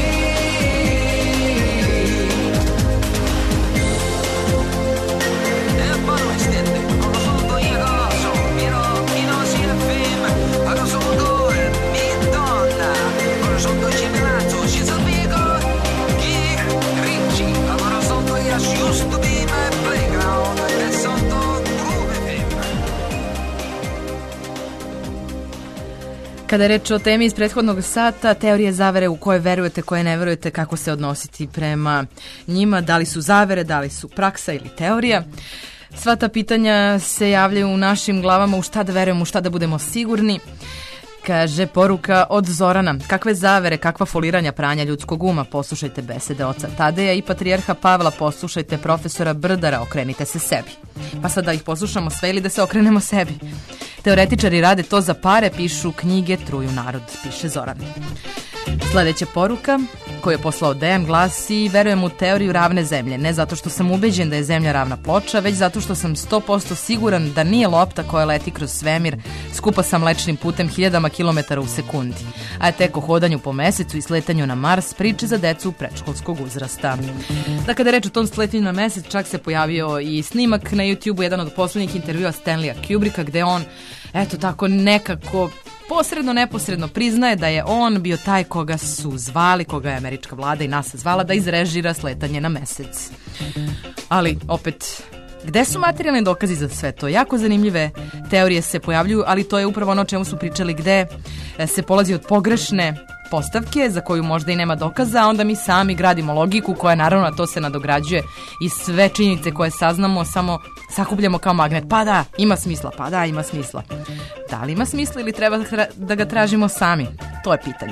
Kada je reč o temi iz prethodnog sata, teorije zavere u koje verujete, koje ne verujete, kako se odnositi prema njima, da li su zavere, da li su praksa ili teorija. Sva ta pitanja se javljaju u našim glavama, u šta da verujemo, u šta da budemo sigurni. Kaže poruka od Zorana: kakve zavere, kakva foliranja pranja ljudskog uma, poslušajte besede oca Tadeja i patrijarha Pavla, poslušajte profesora Brdara, okrenite se sebi. Pa sad da ih poslušamo sve ili da se okrenemo sebi? Teoretičari rade to za pare, pišu knjige, truju narod, piše Zoran. Sljedeća poruka koju je poslao Dejan glasi: verujem u teoriju ravne zemlje, ne zato što sam ubeđen da je zemlja ravna ploča, već zato što sam 100% siguran da nije lopta koja leti kroz svemir, skupa sa mlečnim putem hiljadama kilometara u sekundi, a je tek o hodanju po mesecu i sletanju na Mars priče za decu predškolskog uzrasta. Da, kada je reč o tom sletanju na mesec, čak se pojavio i snimak na YouTube-u, jedan od poslednjih intervjua Stanleya Kubricka, gde on, eto tako nekako posredno, neposredno priznaje da je on bio taj koga su zvali, koga je američka vlada i NASA zvala da izrežira sletanje na mesec. Ali, opet, gde su materijalni dokazi za sve to? Jako zanimljive teorije se pojavljuju, ali to je upravo ono o čemu su pričali, gde se polazi od pogrešne postavke za koju možda i nema dokaza, a onda mi sami gradimo logiku koja naravno na to se nadograđuje i sve činjenice koje saznamo samo sakupljamo kao magnet. Pa da, ima smisla, pa da, ima smisla. Da li ima smisla ili treba da ga tražimo sami? To je pitanje.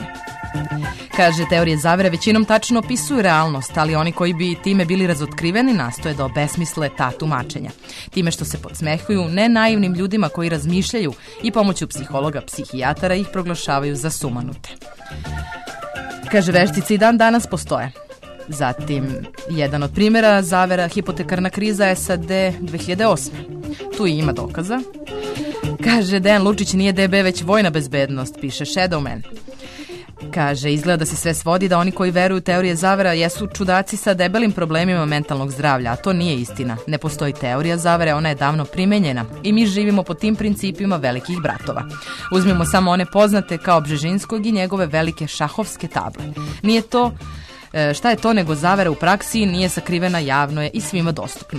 Kaže, teorije zavere većinom tačno opisuju realnost, ali oni koji bi time bili razotkriveni nastoje da obesmisle ta tumačenja. Time što se podsmehuju ne naivnim ljudima koji razmišljaju i pomoću psihologa, psihijatara ih proglašavaju za sumanute. Kaže, veštice i dan danas postoje. Zatim, jedan od primjera zavera, hipotekarna kriza SAD 2008. Tu i ima dokaza. Kaže, Dejan Lučić nije DB, već vojna bezbednost, piše Shadowman. Kaže, izgleda da se sve svodi da oni koji veruju teorije zavera jesu čudaci sa debelim problemima mentalnog zdravlja, a to nije istina. Ne postoji teorija zavere, ona je davno primenjena i mi živimo po tim principima velikih bratova. Uzmimo samo one poznate kao Bžežinskog i njegove velike šahovske table. Nije to, šta je to nego zavera u praksi, nije sakrivena, javno je i svima dostupno.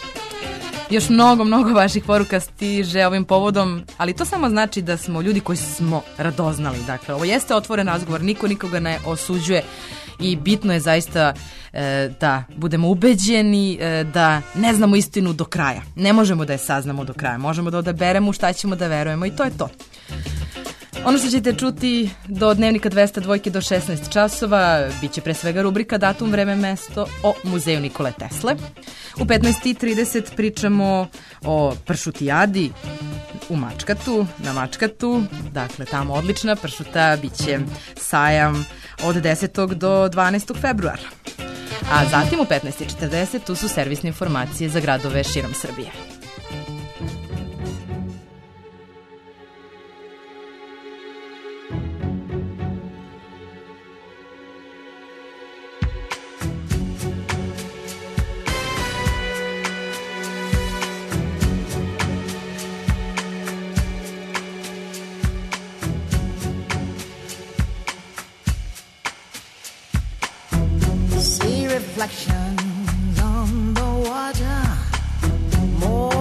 Još mnogo vaših poruka stiže ovim povodom, ali to samo znači da smo ljudi koji smo radoznali. Dakle, ovo jeste otvoren razgovor, niko nikoga ne osuđuje i bitno je zaista da budemo ubeđeni da ne znamo istinu do kraja. Ne možemo da je saznamo do kraja, možemo da odaberemo šta ćemo da verujemo i to je to. Ono što ćete čuti do Dnevnika 202 do 16 časova bit će pre svega rubrika Datum, vreme, mesto o muzeju Nikole Tesle. U 15:30 pričamo o pršutijadi u Mačkatu, na Mačkatu, dakle tamo odlična pršuta, bit će sajam od 10. do 12. februara. A zatim u 15:40 tu su servisne informacije za gradove širom Srbije. Reflections on the water, more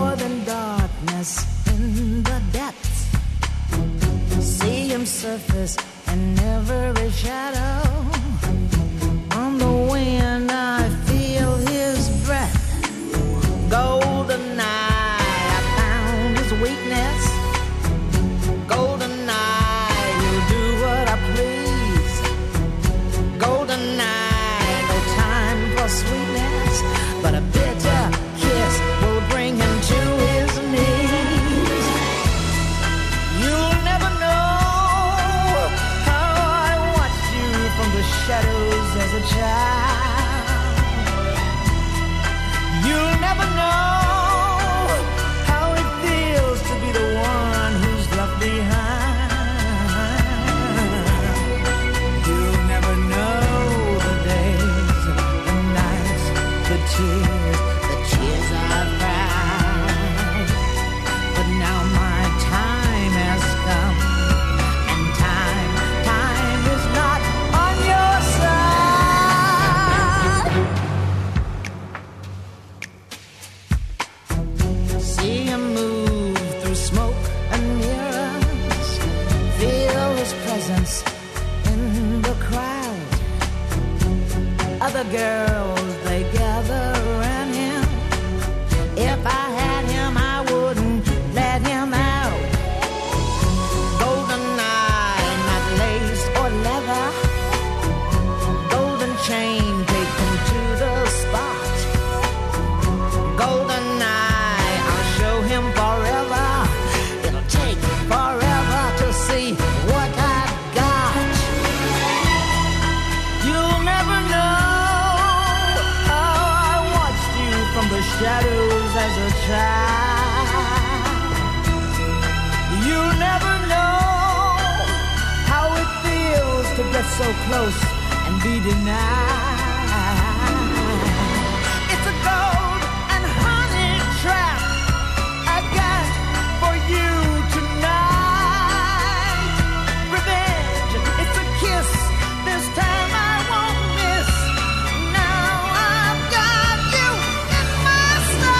so close and be denied. It's a gold and honey trap I got for you tonight. Revenge, it's a kiss. This time I won't miss. Now I've got you in my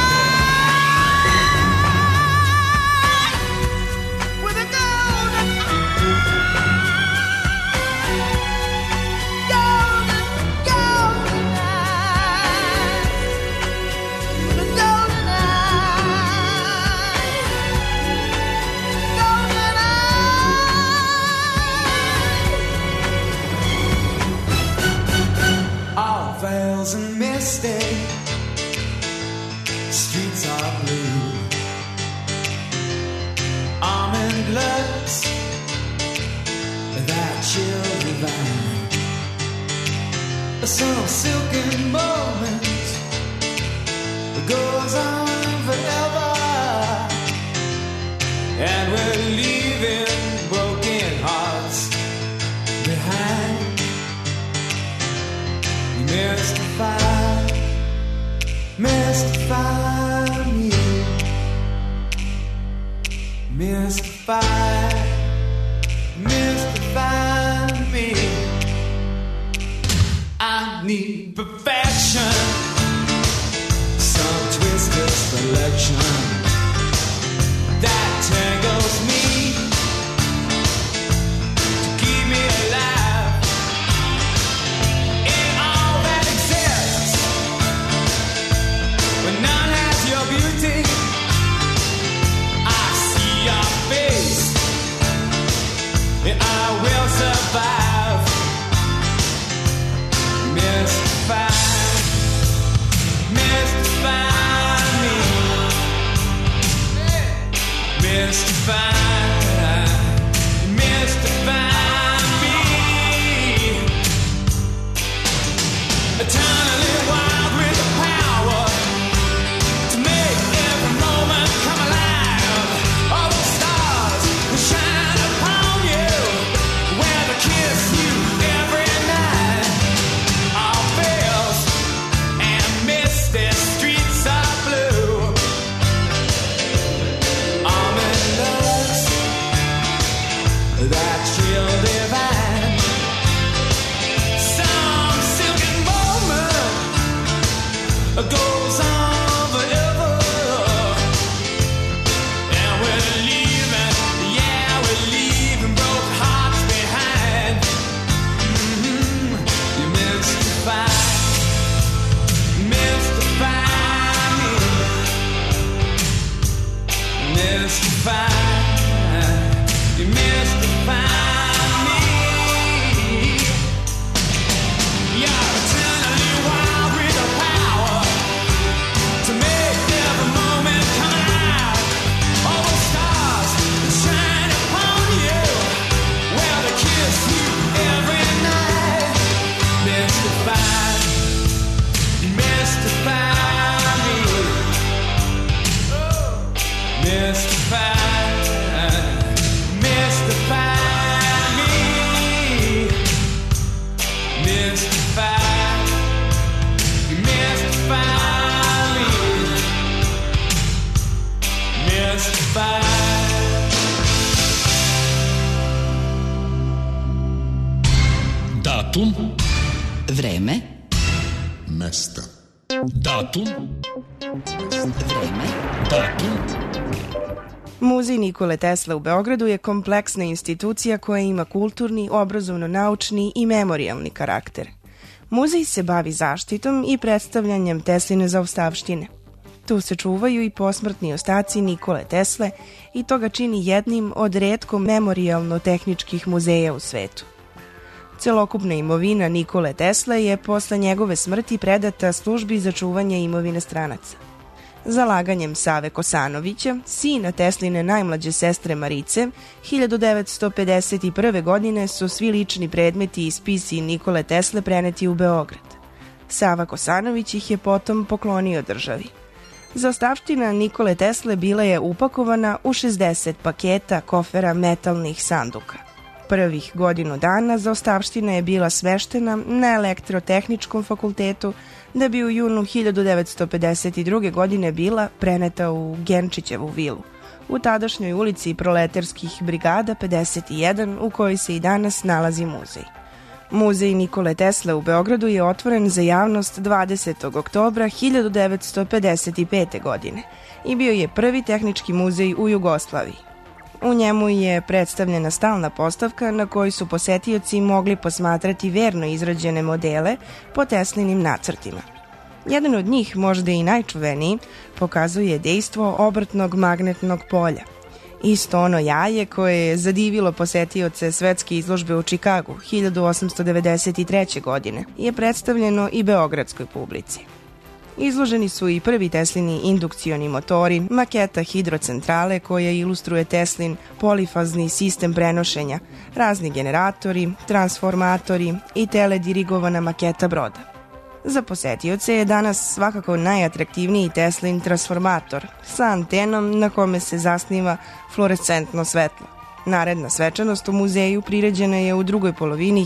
sight. With a golden veils and misty, streets are blue. Almond looks that chill divine. Some silken moment goes on forever, and we're leaving broken hearts behind. Mystify me, mystify me. I need perfection, some twisted selection that tangles me to keep me alive. In all that exists, when none has your beauty, I see your face, and I will survive. Mystify, mystify me, mystify, mystify me. Eternally wild with the power to make every moment come alive. All the stars will shine upon you, where they kiss you every night. All veils and misty streets are blue. Almond looks that chill divine. Some silken moment goes on forever, and we're leaving, yeah, we're leaving broke hearts behind. You mystify, mystify me, mystify, you mystify me. You're eternally wild with the power to make every moment come alive. All the stars shine upon you, where they kiss you every night. Mystify, mystify me, mystify, mystify me, mystify, mystify me, mystify. Datum, Vreme, mesta. Datum, vreme, datum, Muzej Nikole Tesle u Beogradu je kompleksna institucija koja ima kulturni, obrazovno-naučni i memorijalni karakter. Muzej se bavi zaštitom i predstavljanjem Tesline zaostavštine. Tu se čuvaju i posmrtni ostaci Nikole Tesle i to ga čini jednim od retko memorijalno-tehničkih muzeja u svetu. Celokupna imovina Nikole Tesle je posle njegove smrti predata službi za čuvanje imovine stranaca. Zalaganjem Save Kosanovića, sina Tesline najmlađe sestre Marice, 1951. godine su svi lični predmeti i spisi Nikole Tesle preneti u Beograd. Sava Kosanović ih je potom poklonio državi. Zaostavština Nikole Tesle bila je upakovana u 60 paketa kofera metalnih sanduka. Prvih godinu dana zaostavština je bila sveštena na Elektrotehničkom fakultetu, da bi u junu 1952. godine bila preneta u Genčićevu vilu, u tadašnjoj ulici Proleterskih brigada 51, u kojoj se i danas nalazi muzej. Muzej Nikole Tesle u Beogradu je otvoren za javnost 20. oktobra 1955. godine i bio je prvi tehnički muzej u Jugoslaviji. U njemu je predstavljena stalna postavka na kojoj su posetioci mogli posmatrati verno izrađene modele po Teslinim nacrtima. Jedan od njih, možda i najčuveniji, pokazuje dejstvo obrtnog magnetnog polja. Isto ono jaje koje je zadivilo posetioce svetske izložbe u Čikagu 1893. godine je predstavljeno i beogradskoj publici. Izloženi su i prvi Teslini indukcioni motori, maketa hidrocentrale koja ilustruje Teslin polifazni sistem prenošenja, razni generatori, transformatori i teledirigovana maketa broda. Za posetioce je danas svakako najatraktivniji Teslin transformator sa antenom na kome se zasniva fluorescentno svetlo. Naredna svečanost u muzeju priređena je u drugoj polovini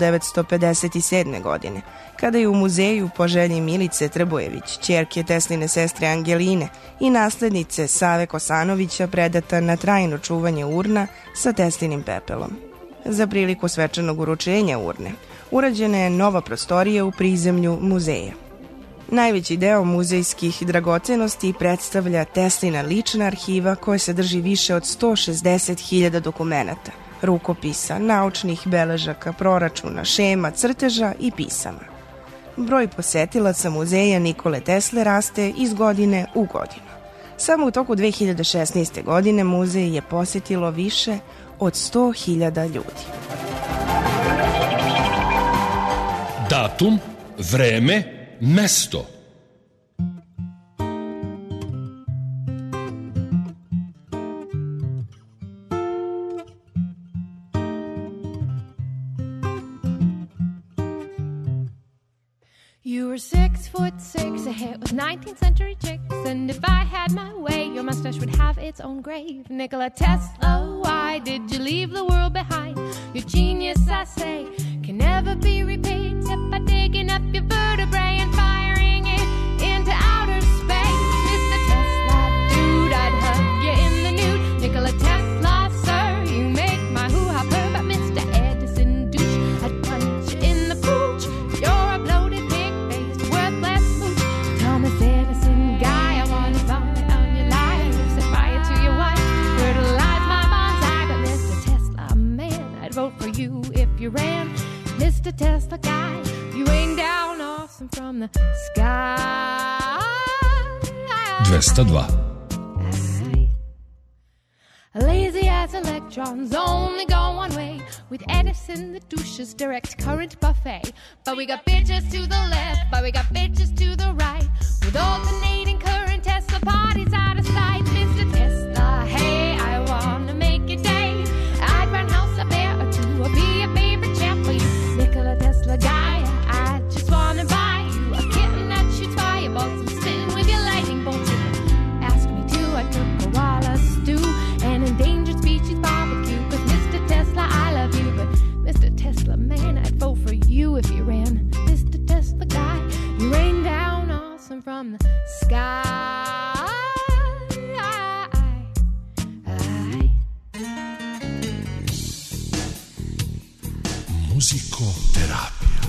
1957. godine, kada je u muzeju po želji Milice Trbojević, ćerke Tesline sestre Angeline i naslednice Save Kosanovića, predata na trajno čuvanje urna sa Teslinim pepelom. Za priliku svečanog uručenja urne urađena je nova prostorija u prizemlju muzeja. Najveći deo muzejskih dragocenosti predstavlja Teslina lična arhiva koja sadrži više od 160.000 dokumenata, rukopisa, naučnih beležaka, proračuna, šema, crteža i pisama. Broj posetilaca muzeja Nikole Tesle raste iz godine u godinu. Samo u toku 2016. godine muzej je posetilo više od 100.000 ljudi. Datum, vreme, mesto. You were 6'6", a hit with 19th century chicks, and if I had my way, your mustache would have its own grave. Nikola Tesla, why did you leave the world behind? Your genius, I say, can never be repaid except by digging up your vertebrae and firing it into outer space. Mr. Tesla, dude, I'd hug you in the nude. Nikola Tesla, sir, you make my hoo-ha purr, but Mr. Edison douche, I'd punch you in the pooch. You're a bloated pig-faced, worthless mooch. Thomas Edison guy, I wanna vomit on your life. Set fire to your wife, fertilize my bonsai, but Mr. Tesla, man, I'd vote for you if you ran. Mr. Tesla guy, you rain down awesome from the sky. 202. Lazy as electrons only go one way. With Edison, the douche's direct current buffet. But we got bitches to the left, but we got bitches to the right. With alternating current, Tesla parties out of sight. Mr. Tesla, hey, I wanna make your day. I'd run house a bear or two, or be a favorite chap for you. Nikola Tesla guy, I just wanna buy you a kitten that shoots fireballs and spin with your lightning bolts. If you asked me to, I'd cook a koala stew and endangered species barbecue. Cause Mr. Tesla, I love you, but Mr. Tesla, man, I'd vote for you if you ran. Mr. Tesla guy, you rain down awesome from the sky. Muzikoterapija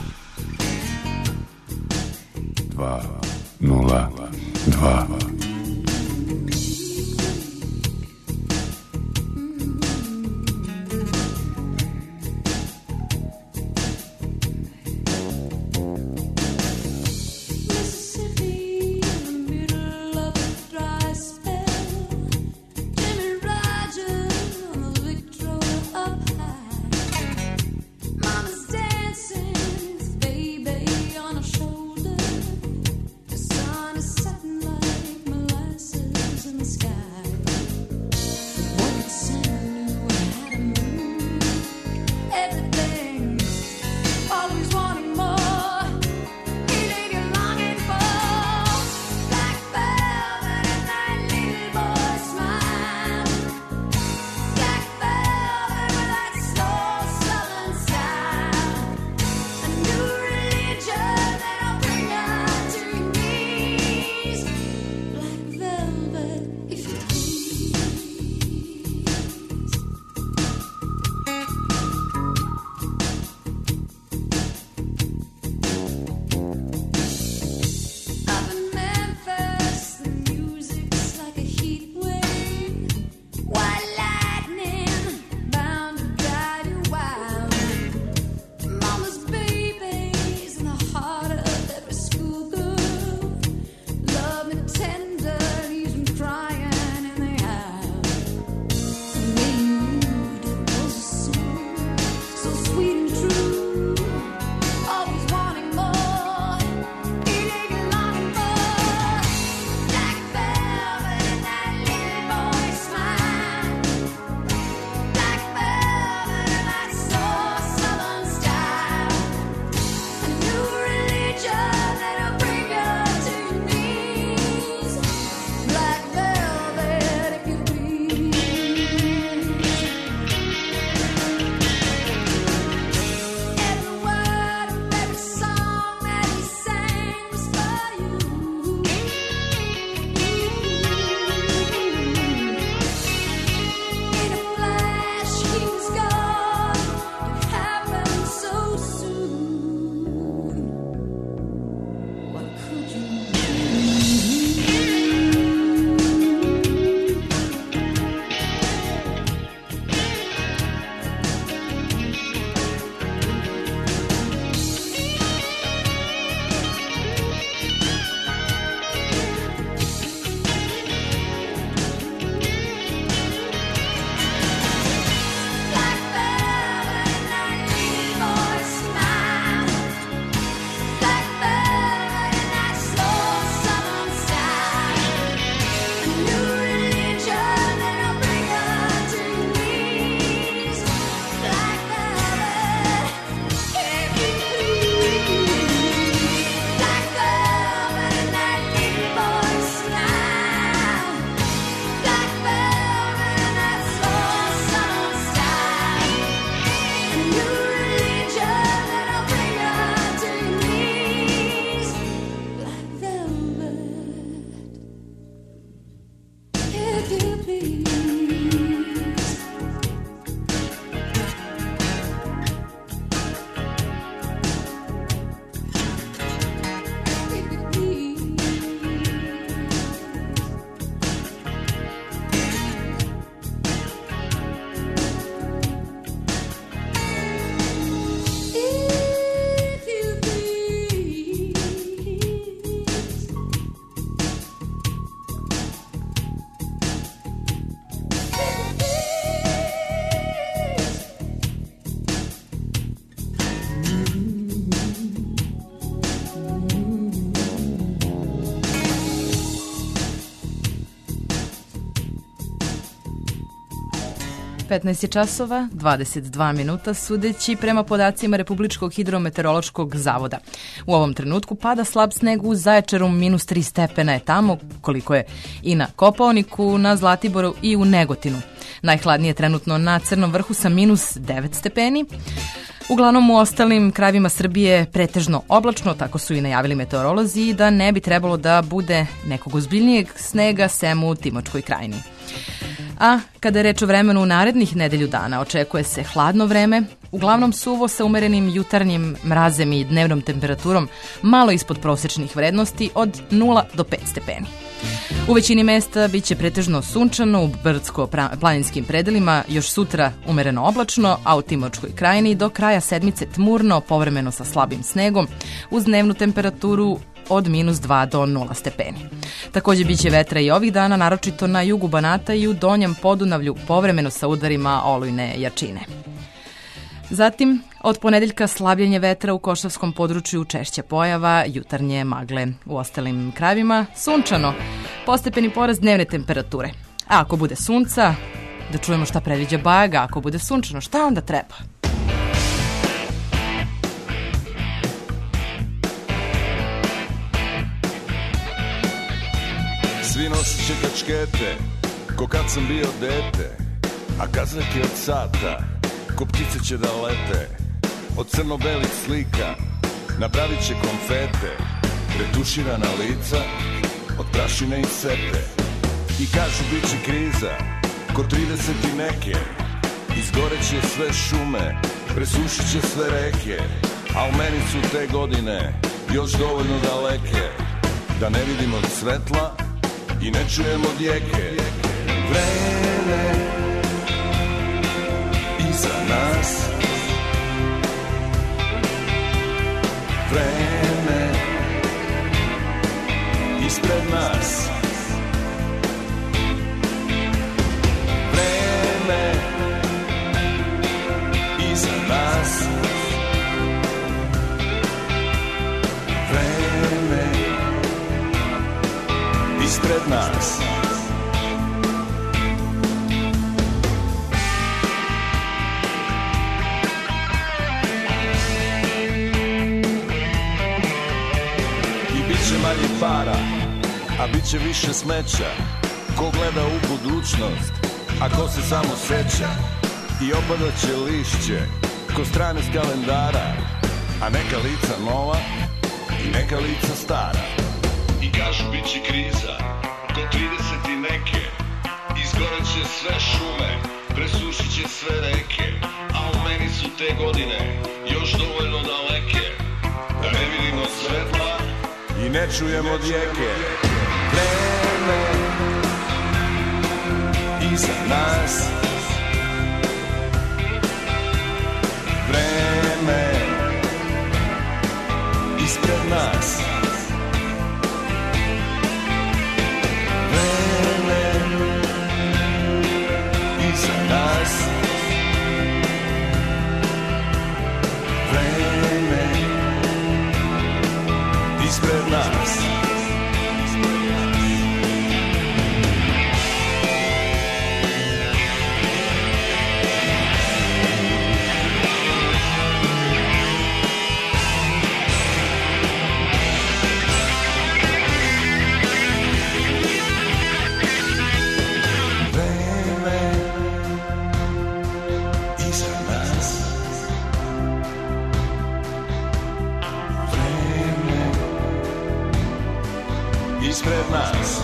202. Baby on her shoulder, the sun is setting like 15 je časova, 22 minuta, sudeći prema podacima Republičkog hidrometeorološkog zavoda. U ovom trenutku pada slab sneg u Zaječaru, minus 3 stepena je tamo, koliko je i na Kopaoniku, na Zlatiboru i u Negotinu. Najhladnije je trenutno na Crnom vrhu sa minus 9 stepeni. Uglavnom u ostalim krajevima Srbije pretežno oblačno, tako su i najavili meteorolozi, da ne bi trebalo da bude nekog ozbiljnijeg snega sem u Timočkoj krajini. A kada je reč o vremenu u narednih nedelju dana, očekuje se hladno vreme, uglavnom suvo sa umerenim jutarnjim mrazem i dnevnom temperaturom malo ispod prosečnih vrednosti od 0 do 5 stepeni. U većini mesta biće pretežno sunčano, u brdsko-planinskim predelima još sutra umereno oblačno, a u Timočkoj krajini do kraja sedmice tmurno, povremeno sa slabim snegom, uz dnevnu temperaturu od minus 2 do 0 stepeni. Također biće vetra i ovih dana, naročito na jugu Banata i u Donjem Podunavlju, povremeno sa udarima olujne jačine. Zatim, od ponedeljka slabljenje vetra u Košavskom području, češća pojava, jutarnje magle. U ostalim krajevima sunčano, postepeni porast dnevne temperature. A ako bude sunca, da čujemo šta predviđa Bajaga, ako bude sunčano, šta onda treba? Svi nosiće kačkete, ko kad sam bio dete, a kazake od sata, ko ptice će da lete. Od crno-belih slika napravit će konfete, retuširana lica od prašine i sete. I kažu bit će kriza, ko 30 i neke, izgoreće sve šume, presušit će sve reke. A u meni su te godine još dovoljno daleke, da ne vidimo svetla i ne čujemo djeke. Vreme iza nas, vreme ispred nas, vreme iza nas, vreme ispred nas. Manje para, a bit će više smeća. Ko gleda u budućnost, a ko se samo seća. I opadaće lišće, ko strane s kalendara, a neka lica nova i neka lica stara. I kažu bit će kriza, ko 30 i neke, izgoreće sve šume, presušit će sve reke. A u meni su te godine još dovoljno daleke, da ne vidimo svetla i ne čujemo djeke. Vreme iza nas, vreme ispred nas, vreme iza nas, vreme ispred nas. Ispred nas,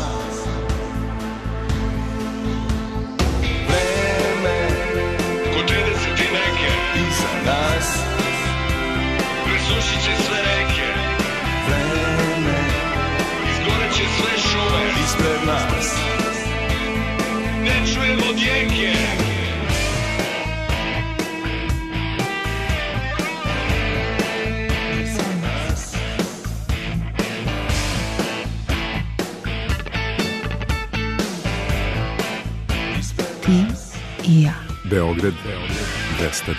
vreme ko 30 i neke, iza nas, presušit će sve reke, vreme izgoreće sve šume, ispred nas, ne čujemo djeke. Ti i ja. Beograd 202.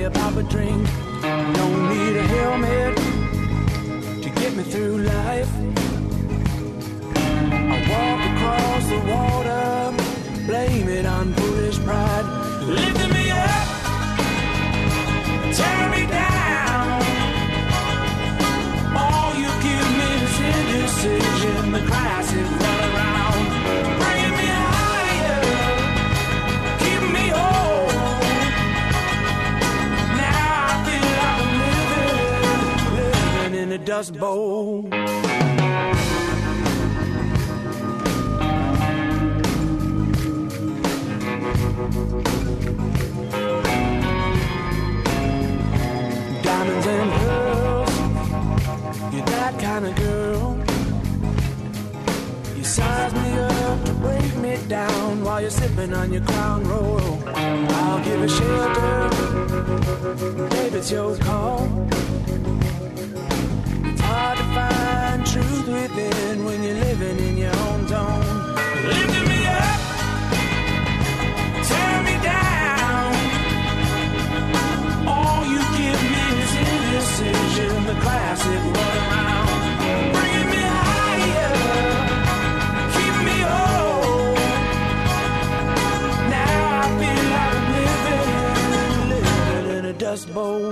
to pop a drink. Don't need a helmet to get me through life. I walk across the water, blame it on foolish pride. Lifting me up, tear me down. All you give me is indecision, the classic run around. Bringing me higher, keeping me whole. Now I feel like I'm living in a dust bowl. Diamonds and pearls, you're that kind of girl. You size me up to break me down while you're sipping on your Crown Royal. I'll give a shelter, baby, it's your call. It's hard to find truth within when you're living in your own zone. Lifting me up, tear me down. All you give me is indecision, the classic run around. Bringing me higher, keeping me whole. Now I feel like I'm living in a dust bowl.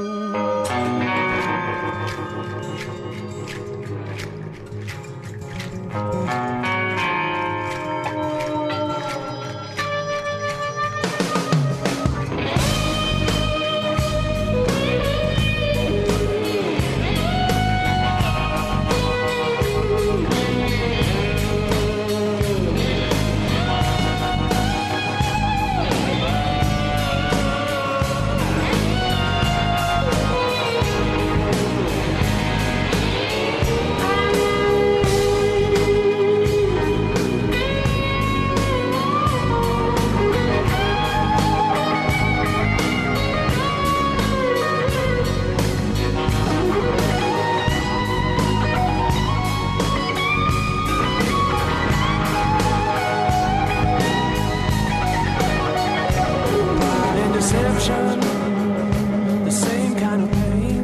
The same kind of pain,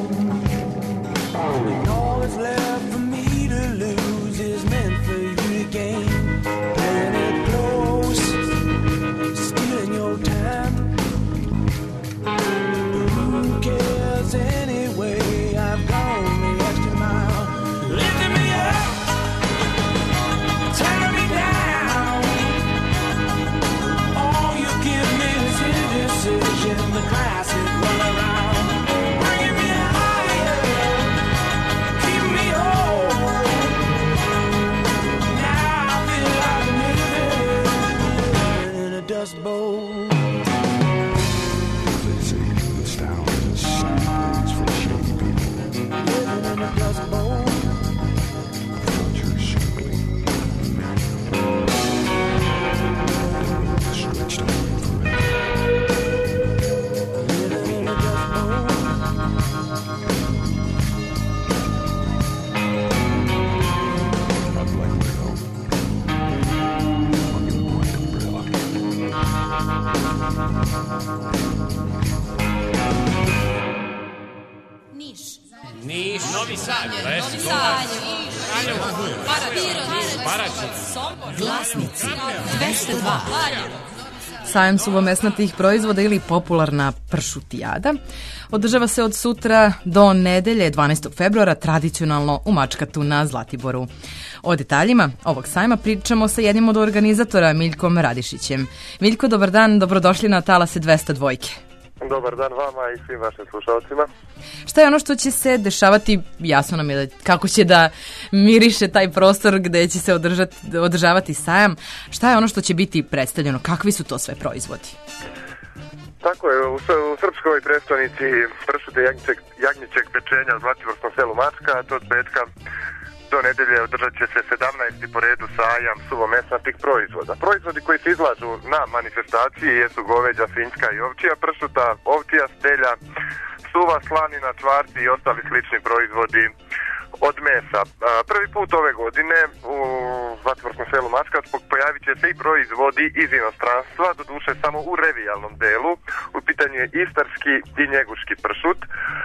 and all that's left for me to lose is meant for you to gain. Playing it close, stealing your time. Who cares anyway? I've gone the extra mile. Lifting me up, tear me down. All you give me is indecision, the classic run around. Bringing me higher, keeping me whole. Now I feel like I'm living in a dust bowl. They say this town is a safe place for shady people. Living in a dust bowl. But you're simply stretched away forever. Niš, Novi Sad, Novi Sad, Paraćin, Glasnici, 202. Sajam suvomesnatih proizvoda ili popularna pršutijada održava se od sutra do nedelje 12. februara tradicionalno u Mačkatu na Zlatiboru. O detaljima ovog sajma pričamo sa jednim od organizatora, Miljkom Radišićem. Miljko, dobar dan, dobrodošli na Talase 202. Dobar dan vama i svim vašim slušalcima. Šta je ono što će se dešavati, jasno nam je kako će da miriše taj prostor gde će se održavati sajam, šta je ono što će biti predstavljeno, kakvi su to sve proizvodi? Tako je, u srpskoj prestonici pršute jagnjećeg pečenja u Zlatiborskom selu Mačka, to od petka do nedelje održat će se 17. po redu sajam suvomesnatih proizvoda. Proizvodi koji se izlažu na manifestaciji jesu goveđa, svinjska i ovčija pršuta, ovčija stelja, suva slanina, čvarci i ostali slični proizvodi od mesa. Prvi put ove godine u Zlatiborskom selu Mačkat pojavit će se i proizvodi iz inostranstva, doduše samo u revijalnom delu. U pitanju je istarski i njeguški pršut.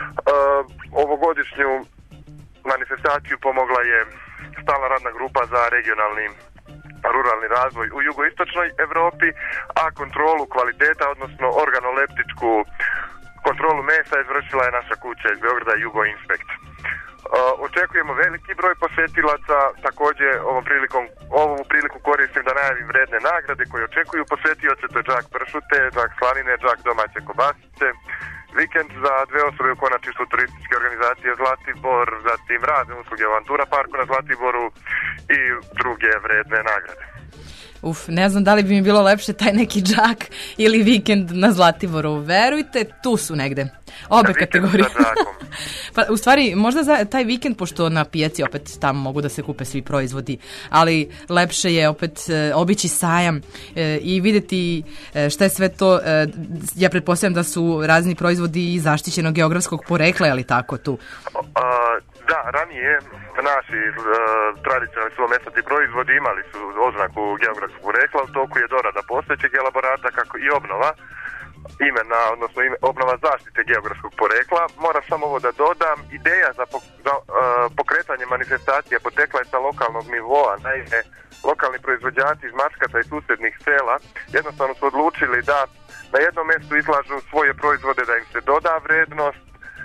Ovogodišnju manifestaciju pomogla je stalna radna grupa za regionalni ruralni razvoj u jugoistočnoj Evropi, a kontrolu kvaliteta, odnosno organoleptičku kontrolu mesa izvršila je naša kuća iz Beograda Jugo Inspekt. Očekujemo veliki broj posetilaca, također ovu priliku koristim da najavim vredne nagrade koje očekuju posetioce, to je džak pršute, džak slanine, džak domaće kobasice, vikend za 2 osobe u konačništvu turističke organizacije Zlatibor, zatim razne usluge u Avantura parku na Zlatiboru i druge vredne nagrade. Ne znam da li bi mi bilo lepše taj neki džak ili vikend na Zlatiboru. Verujte, tu su negde obe kategorije. Pa u stvari, možda za taj vikend, pošto na pijaci opet tamo mogu da se kupe svi proizvodi, ali lepše je opet obići sajam i vidjeti šta je sve to. Ja pretpostavljam da su razni proizvodi i zaštićenog geografskog porekla, ali tako tu? Da, ranije naši tradicionalni slovomesnati proizvodi imali su oznaku geografskog porekla, u toku je dorada postojećeg elaborata kako i obnova imena, odnosno obnova zaštite geografskog porekla. Moram samo ovo da dodam, ideja za pokretanje manifestacija potekla je sa lokalnog nivoa. Naime, lokalni proizvođači iz Mačkata i susjednih sela jednostavno su odlučili da na jednom mjestu izlažu svoje proizvode, da im se doda vrednost,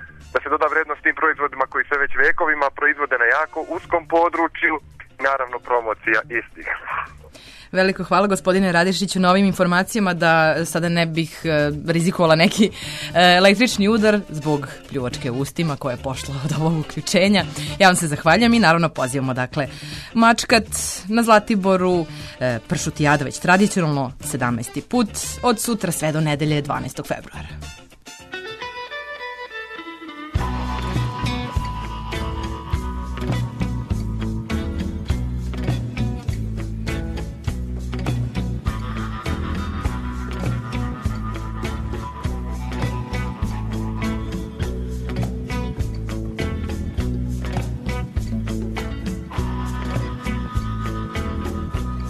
tim proizvodima koji se već vekovima proizvode na jako uskom području, naravno promocija istih. Veliko hvala gospodine Radišiću na ovim informacijama, da sada ne bih rizikovala neki električni udar zbog pljuvačke u ustima koja je pošla od ovog uključenja. Ja vam se zahvaljam i naravno pozivamo Mačkat na Zlatiboru, pršutijada već tradicionalno 17. put od sutra sve do nedelje 12. februara.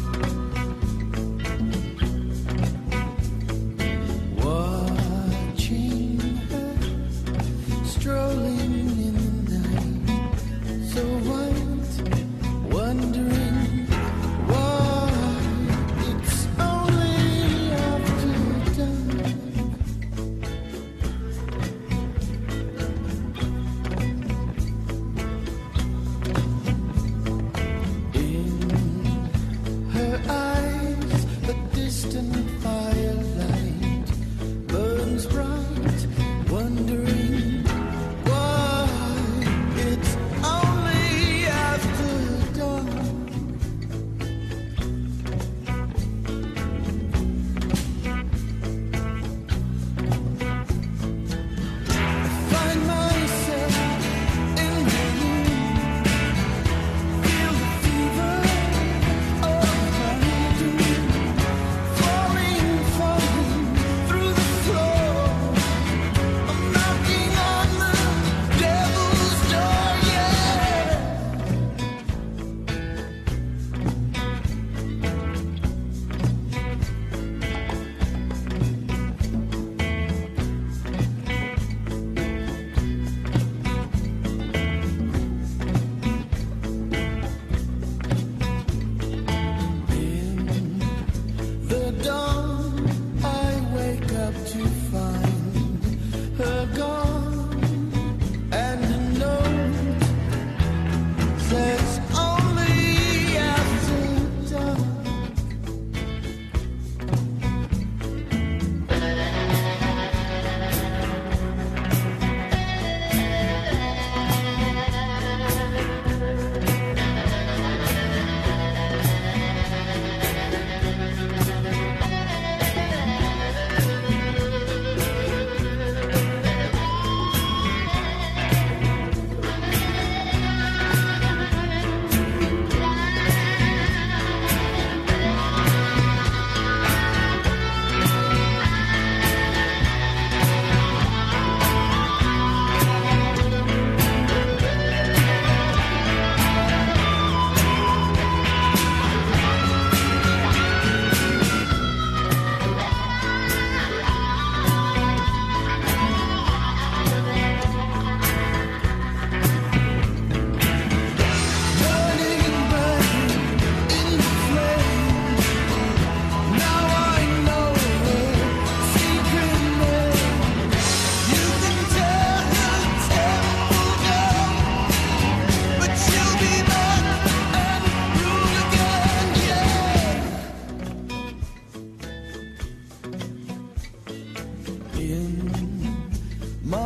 What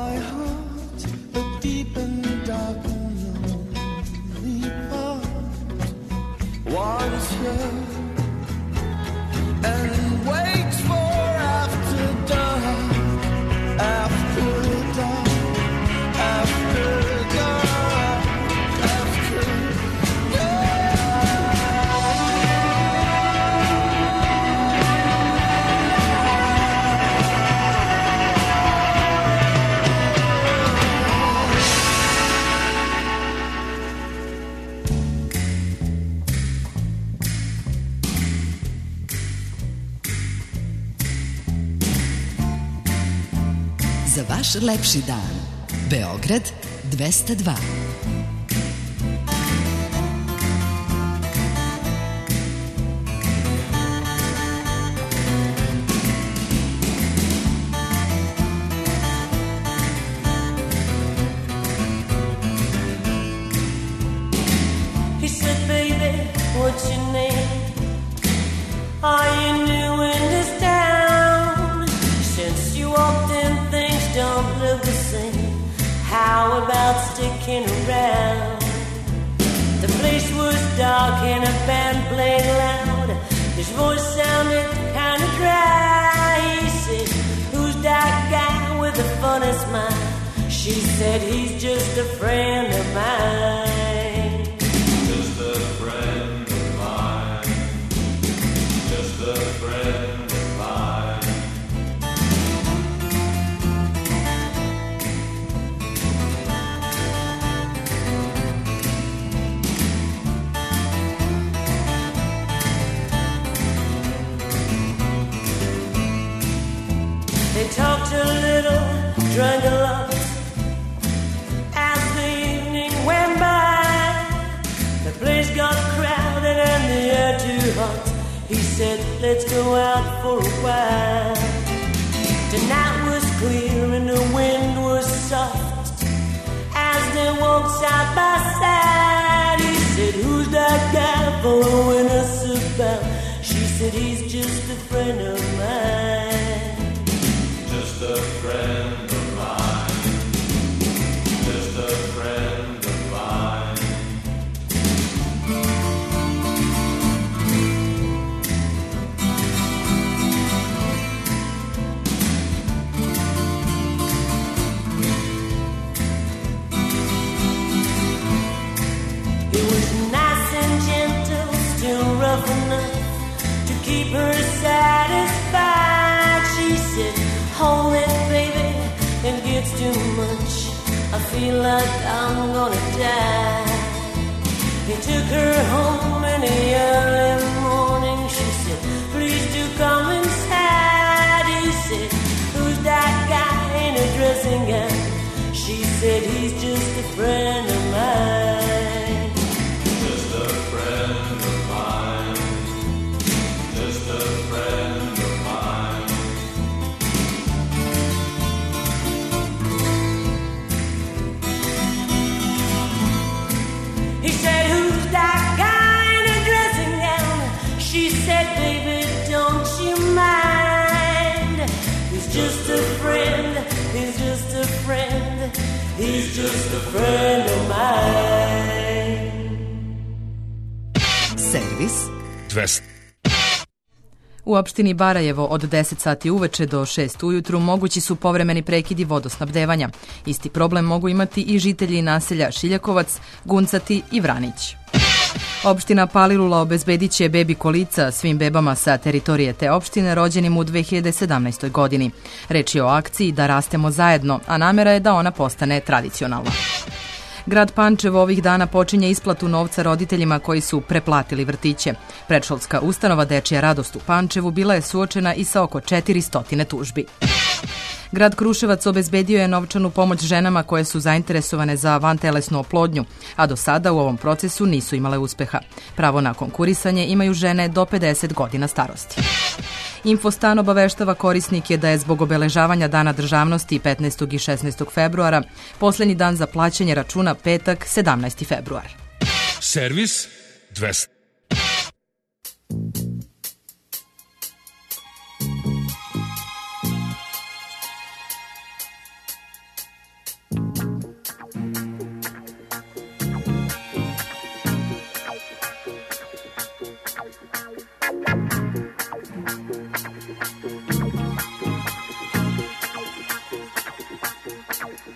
my heart, a deep and dark and lonely part, wants her and waits for after dark, after dark, after dark, after Za vaš lepši dan. Beograd 202. He said, baby, what's your name? Are you new in this town? Since you walked in, things don't look the same. How about sticking around? The place was dark and a band playing loud. His voice sounded kind of dry. He said, who's that guy with the funny smile? She said, he's just a friend of mine. Just a friend of mine. Just a friend of mine. They talked a little, drank a lot. As the evening went by, the place got crowded and the air too hot. He said, let's go out for a while. The night was clear and the wind was soft. As they walked side by side, he said, who's that guy following us about? She said, he's just a friend of mine. Just a friend of mine. Just a friend of mine. It was nice and gentle, still rough enough to keep her satisfied. She said, hold it, baby, it gets too much. I feel like I'm gonna die. He took her home in the early morning. She said, please do come inside. He said, who's that guy in a dressing gown? She said, he's just a friend of mine. Just a friend of mine. Just a friend of mine. He said, who's that guy in a dressing gown? She said, baby, don't you mind? He's just a friend, he's just a friend, he's just a friend of mine. Servis 200. U opštini Barajevo od 10 sati uveče do 6 ujutru mogući su povremeni prekidi vodosnabdevanja. Isti problem mogu imati i žitelji naselja Šiljakovac, Guncati i Vranić. Opština Palilula obezbedit će bebi kolica svim bebama sa teritorije te opštine rođenim u 2017. godini. Reč je o akciji Da rastemo zajedno, a namera je da ona postane tradicionalna. Grad Pančevo ovih dana počinje isplatu novca roditeljima koji su preplatili vrtiće. Predškolska ustanova Dečija radost u Pančevu bila je suočena i sa oko 400 tužbi. Grad Kruševac obezbedio je novčanu pomoć ženama koje su zainteresovane za vantelesnu oplodnju, a do sada u ovom procesu nisu imale uspeha. Pravo na konkurisanje imaju žene do 50 godina starosti. Infostan obaveštava korisnike da je zbog obeležavanja Dana državnosti 15. i 16. februara poslednji dan za plaćanje računa petak 17. februar. Servis 200.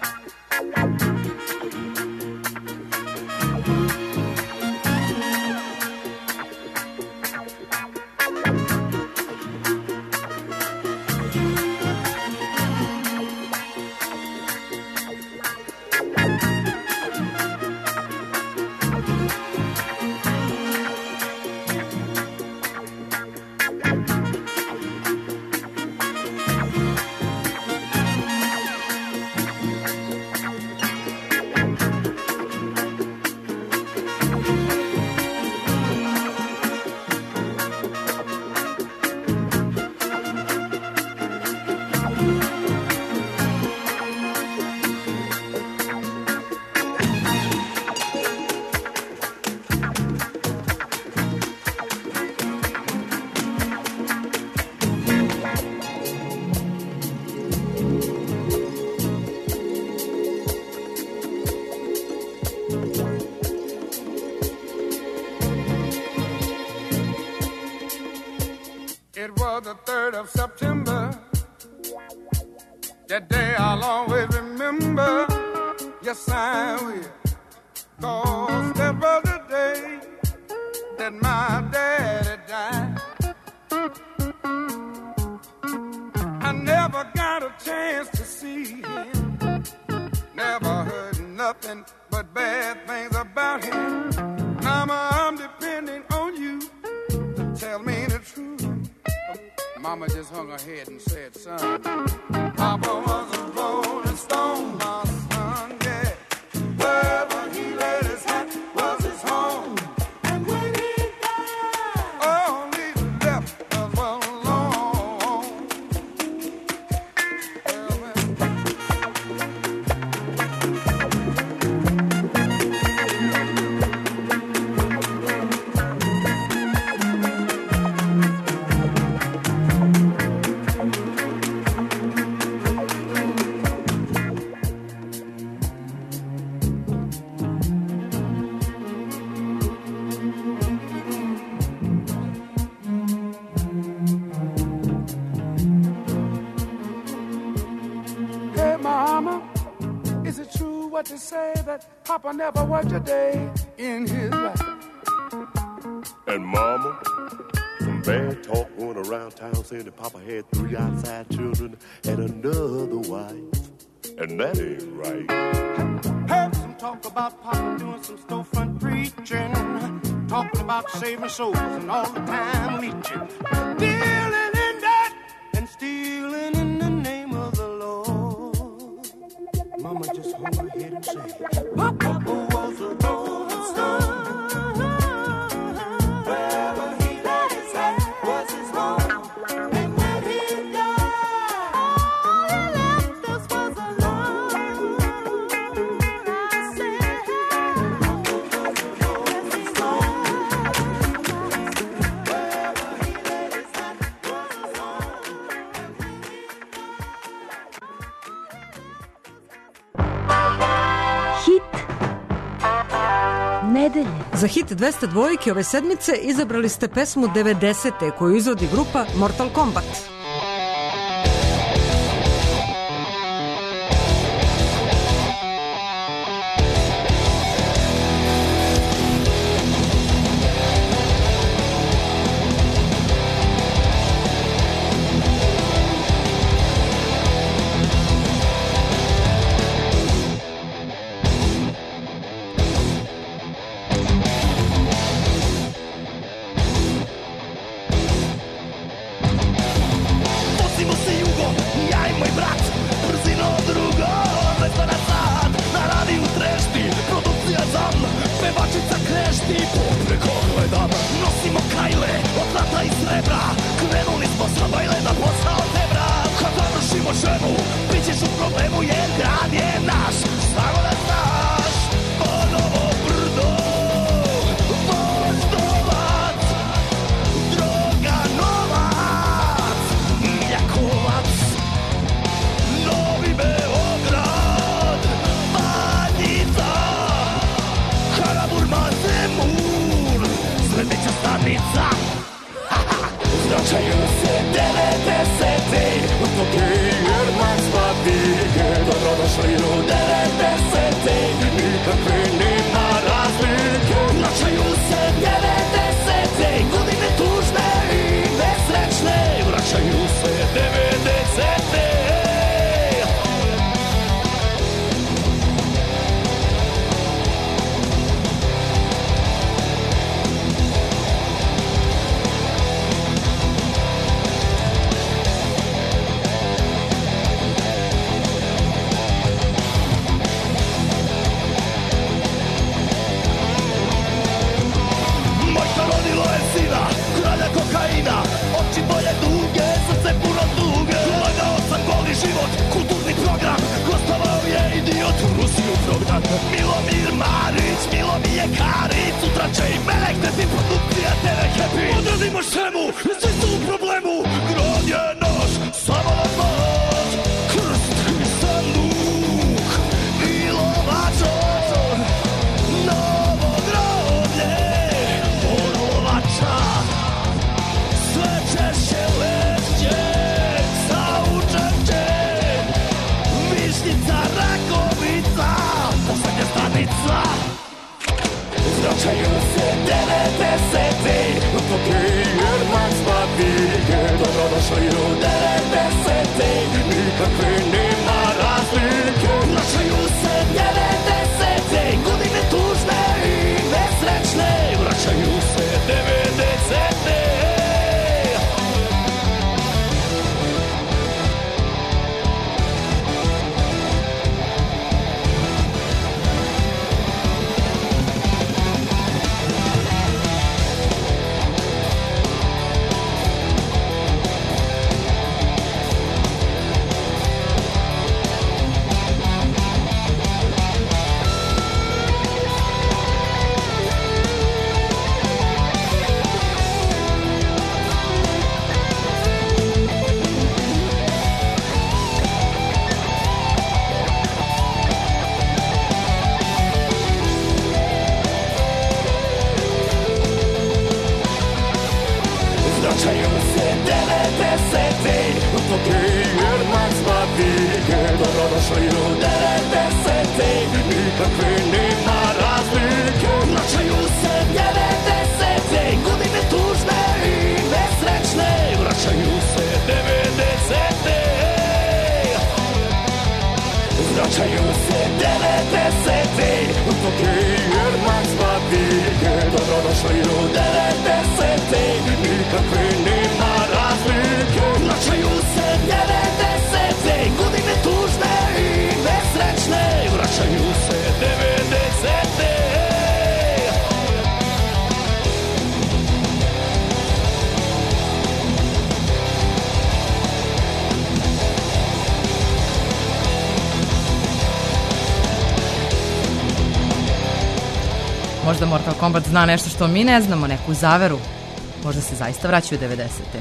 It was the 3rd of September. That day I'll always remember. Yes, I will. 'Cause that was the day that my daddy died. I never got a chance to see him. Never heard nothing but bad things about him. Mama, I'm depending on you to tell me the truth. Mama just hung her head and said, son, Papa was a rolling stone, my son, yeah. Wherever he laid his hat was his home. And when he died, all he left us was alone. Hey, Mama, is it true what they say that Papa never worked a day in his life? And Mama, some bad talk going around town saying that Papa had 3 outside children and another wife. And that ain't right. Heard some talk about Papa doing some storefront preaching, talking about saving souls and all the time leeching, dealing in that and stealing in the name of the Lord. Mama just hung her head and said, Papa was a rolling stone. Wherever he laid his hat was his home. And when he died, all he left us was alone. I said, Papa was a rolling stone. Wherever he laid his hat was his home. Hit nedelje. Za hit 202 ove sedmice izabrali ste pesmu 90. koju izvodi grupa Mortal Kombat. Vraćaju se 90-ti, utoke jer man spavike. Dobrodošli u 90-ti, nikakve nema razlike. Vraćaju se 90-ti, godine tužne i nesrećne. Vraćaju se 90-ti. Vraćaju se 90-ti, utoke jer man spavike. Dobrodošli u 90-ti, nikakve nema razlike. Vraćaju se 90-ti, godine tužne i nesrećne. Vraćaju se 90-ti. Vraćaju se 90-ti, utoke jer man spavike. Dobrodošli u 90-ti, nikakve nema razlike. Vraćaju se 90-ti, godine tužne i nesrećne. Vraćaju se 90-ti. Možda Mortal Kombat zna nešto što mi ne znamo, neku zaveru. Možda se zaista vraćaju 90-te.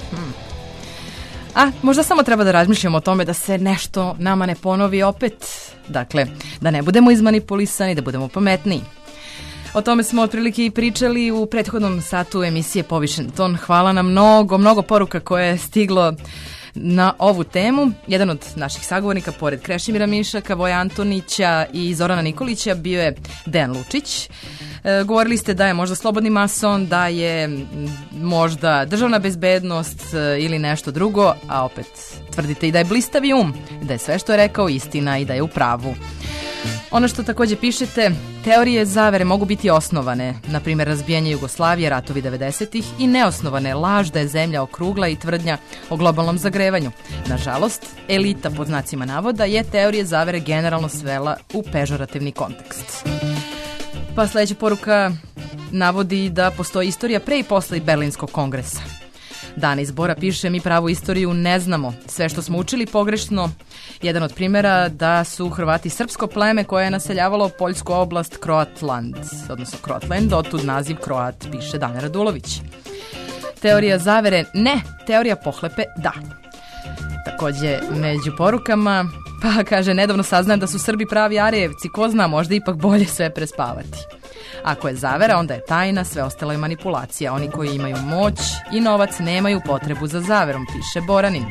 A možda samo treba da razmišljamo o tome da se nešto nama ne ponovi opet. Dakle, da ne budemo izmanipulisani, da budemo pametniji. O tome smo otprilike i pričali u prethodnom satu emisije Povišen ton. Hvala na mnogo poruka koje je stiglo na ovu temu. Jedan od naših sagovornika, pored Krešimira Mišaka, Voja Antonića i Zorana Nikolića, bio je Dejan Lučić. Govorili ste da je možda slobodni mason, da je možda državna bezbednost ili nešto drugo, a opet tvrdite i da je blistavi da je sve što je rekao istina i da je u pravu. Ono što takođe pišete, teorije zavere mogu biti osnovane, na primjer razbijanje Jugoslavije, ratovi 90-ih, i neosnovane, laž da je zemlja okrugla i tvrdnja o globalnom zagrevanju. Nažalost, elita pod znacima navoda je teorije zavere generalno svela u pežorativni kontekst. Pa sledeća poruka navodi da postoji istorija pre i posle Berlinskog kongresa. Dana izbora piše, mi pravu istoriju ne znamo. Sve što smo učili pogrešno. Jedan od primjera da su Hrvati srpsko pleme koje je naseljavalo poljsku oblast Kroatland, odnosno Kroatland, otud naziv Kroat, piše Dana Radulović. Teorija zavere ne, teorija pohlepe da. Takođe među porukama, pa kaže, nedavno saznajem da su Srbi pravi Arijevci, ko zna, možda ipak bolje sve prespavati. Ako je zavera, onda je tajna, sve ostalo je manipulacija. Oni koji imaju moć i novac nemaju potrebu za zaverom, piše Boranin.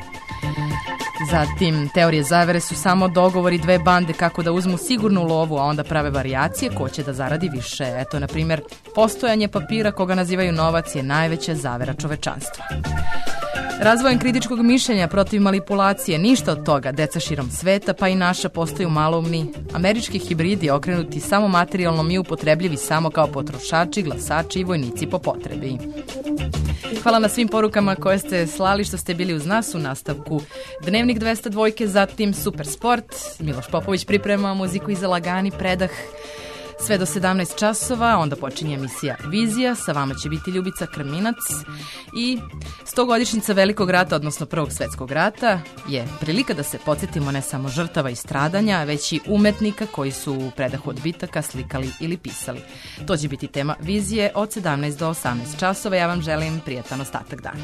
Zatim, teorije zavere su samo dogovori dve bande kako da uzmu sigurnu lovu, a onda prave varijacije ko će da zaradi više. Eto, na primjer, postojanje papira koga nazivaju novac je najveća zavera čovečanstva. Razvojem kritičkog mišljenja protiv manipulacije, ništa od toga, deca širom sveta, pa i naša, postaju maloumni. Američki hibridi okrenuti samo materijalnom i upotrebljivi samo kao potrošači, glasači i vojnici po potrebi. Hvala na svim porukama koje ste slali, što ste bili uz nas u nastavku Dnevnik 202, zatim Super Sport. Miloš Popović priprema muziku i za lagani predah sve do 17 časova, onda počinje emisija Vizija, sa vama će biti Ljubica Krminac i 100-godišnjica Velikog rata, odnosno Prvog svetskog rata, je prilika da se podsjetimo ne samo žrtava i stradanja, već i umetnika koji su u predahu odbitaka slikali ili pisali. To će biti tema Vizije od 17 do 18 časova. Ja vam želim prijatan ostatak dana.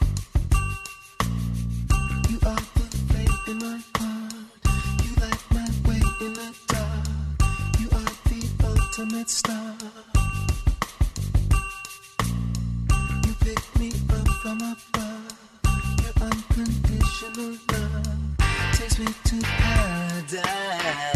You are the flame in my heart. You light my love takes me to paradise.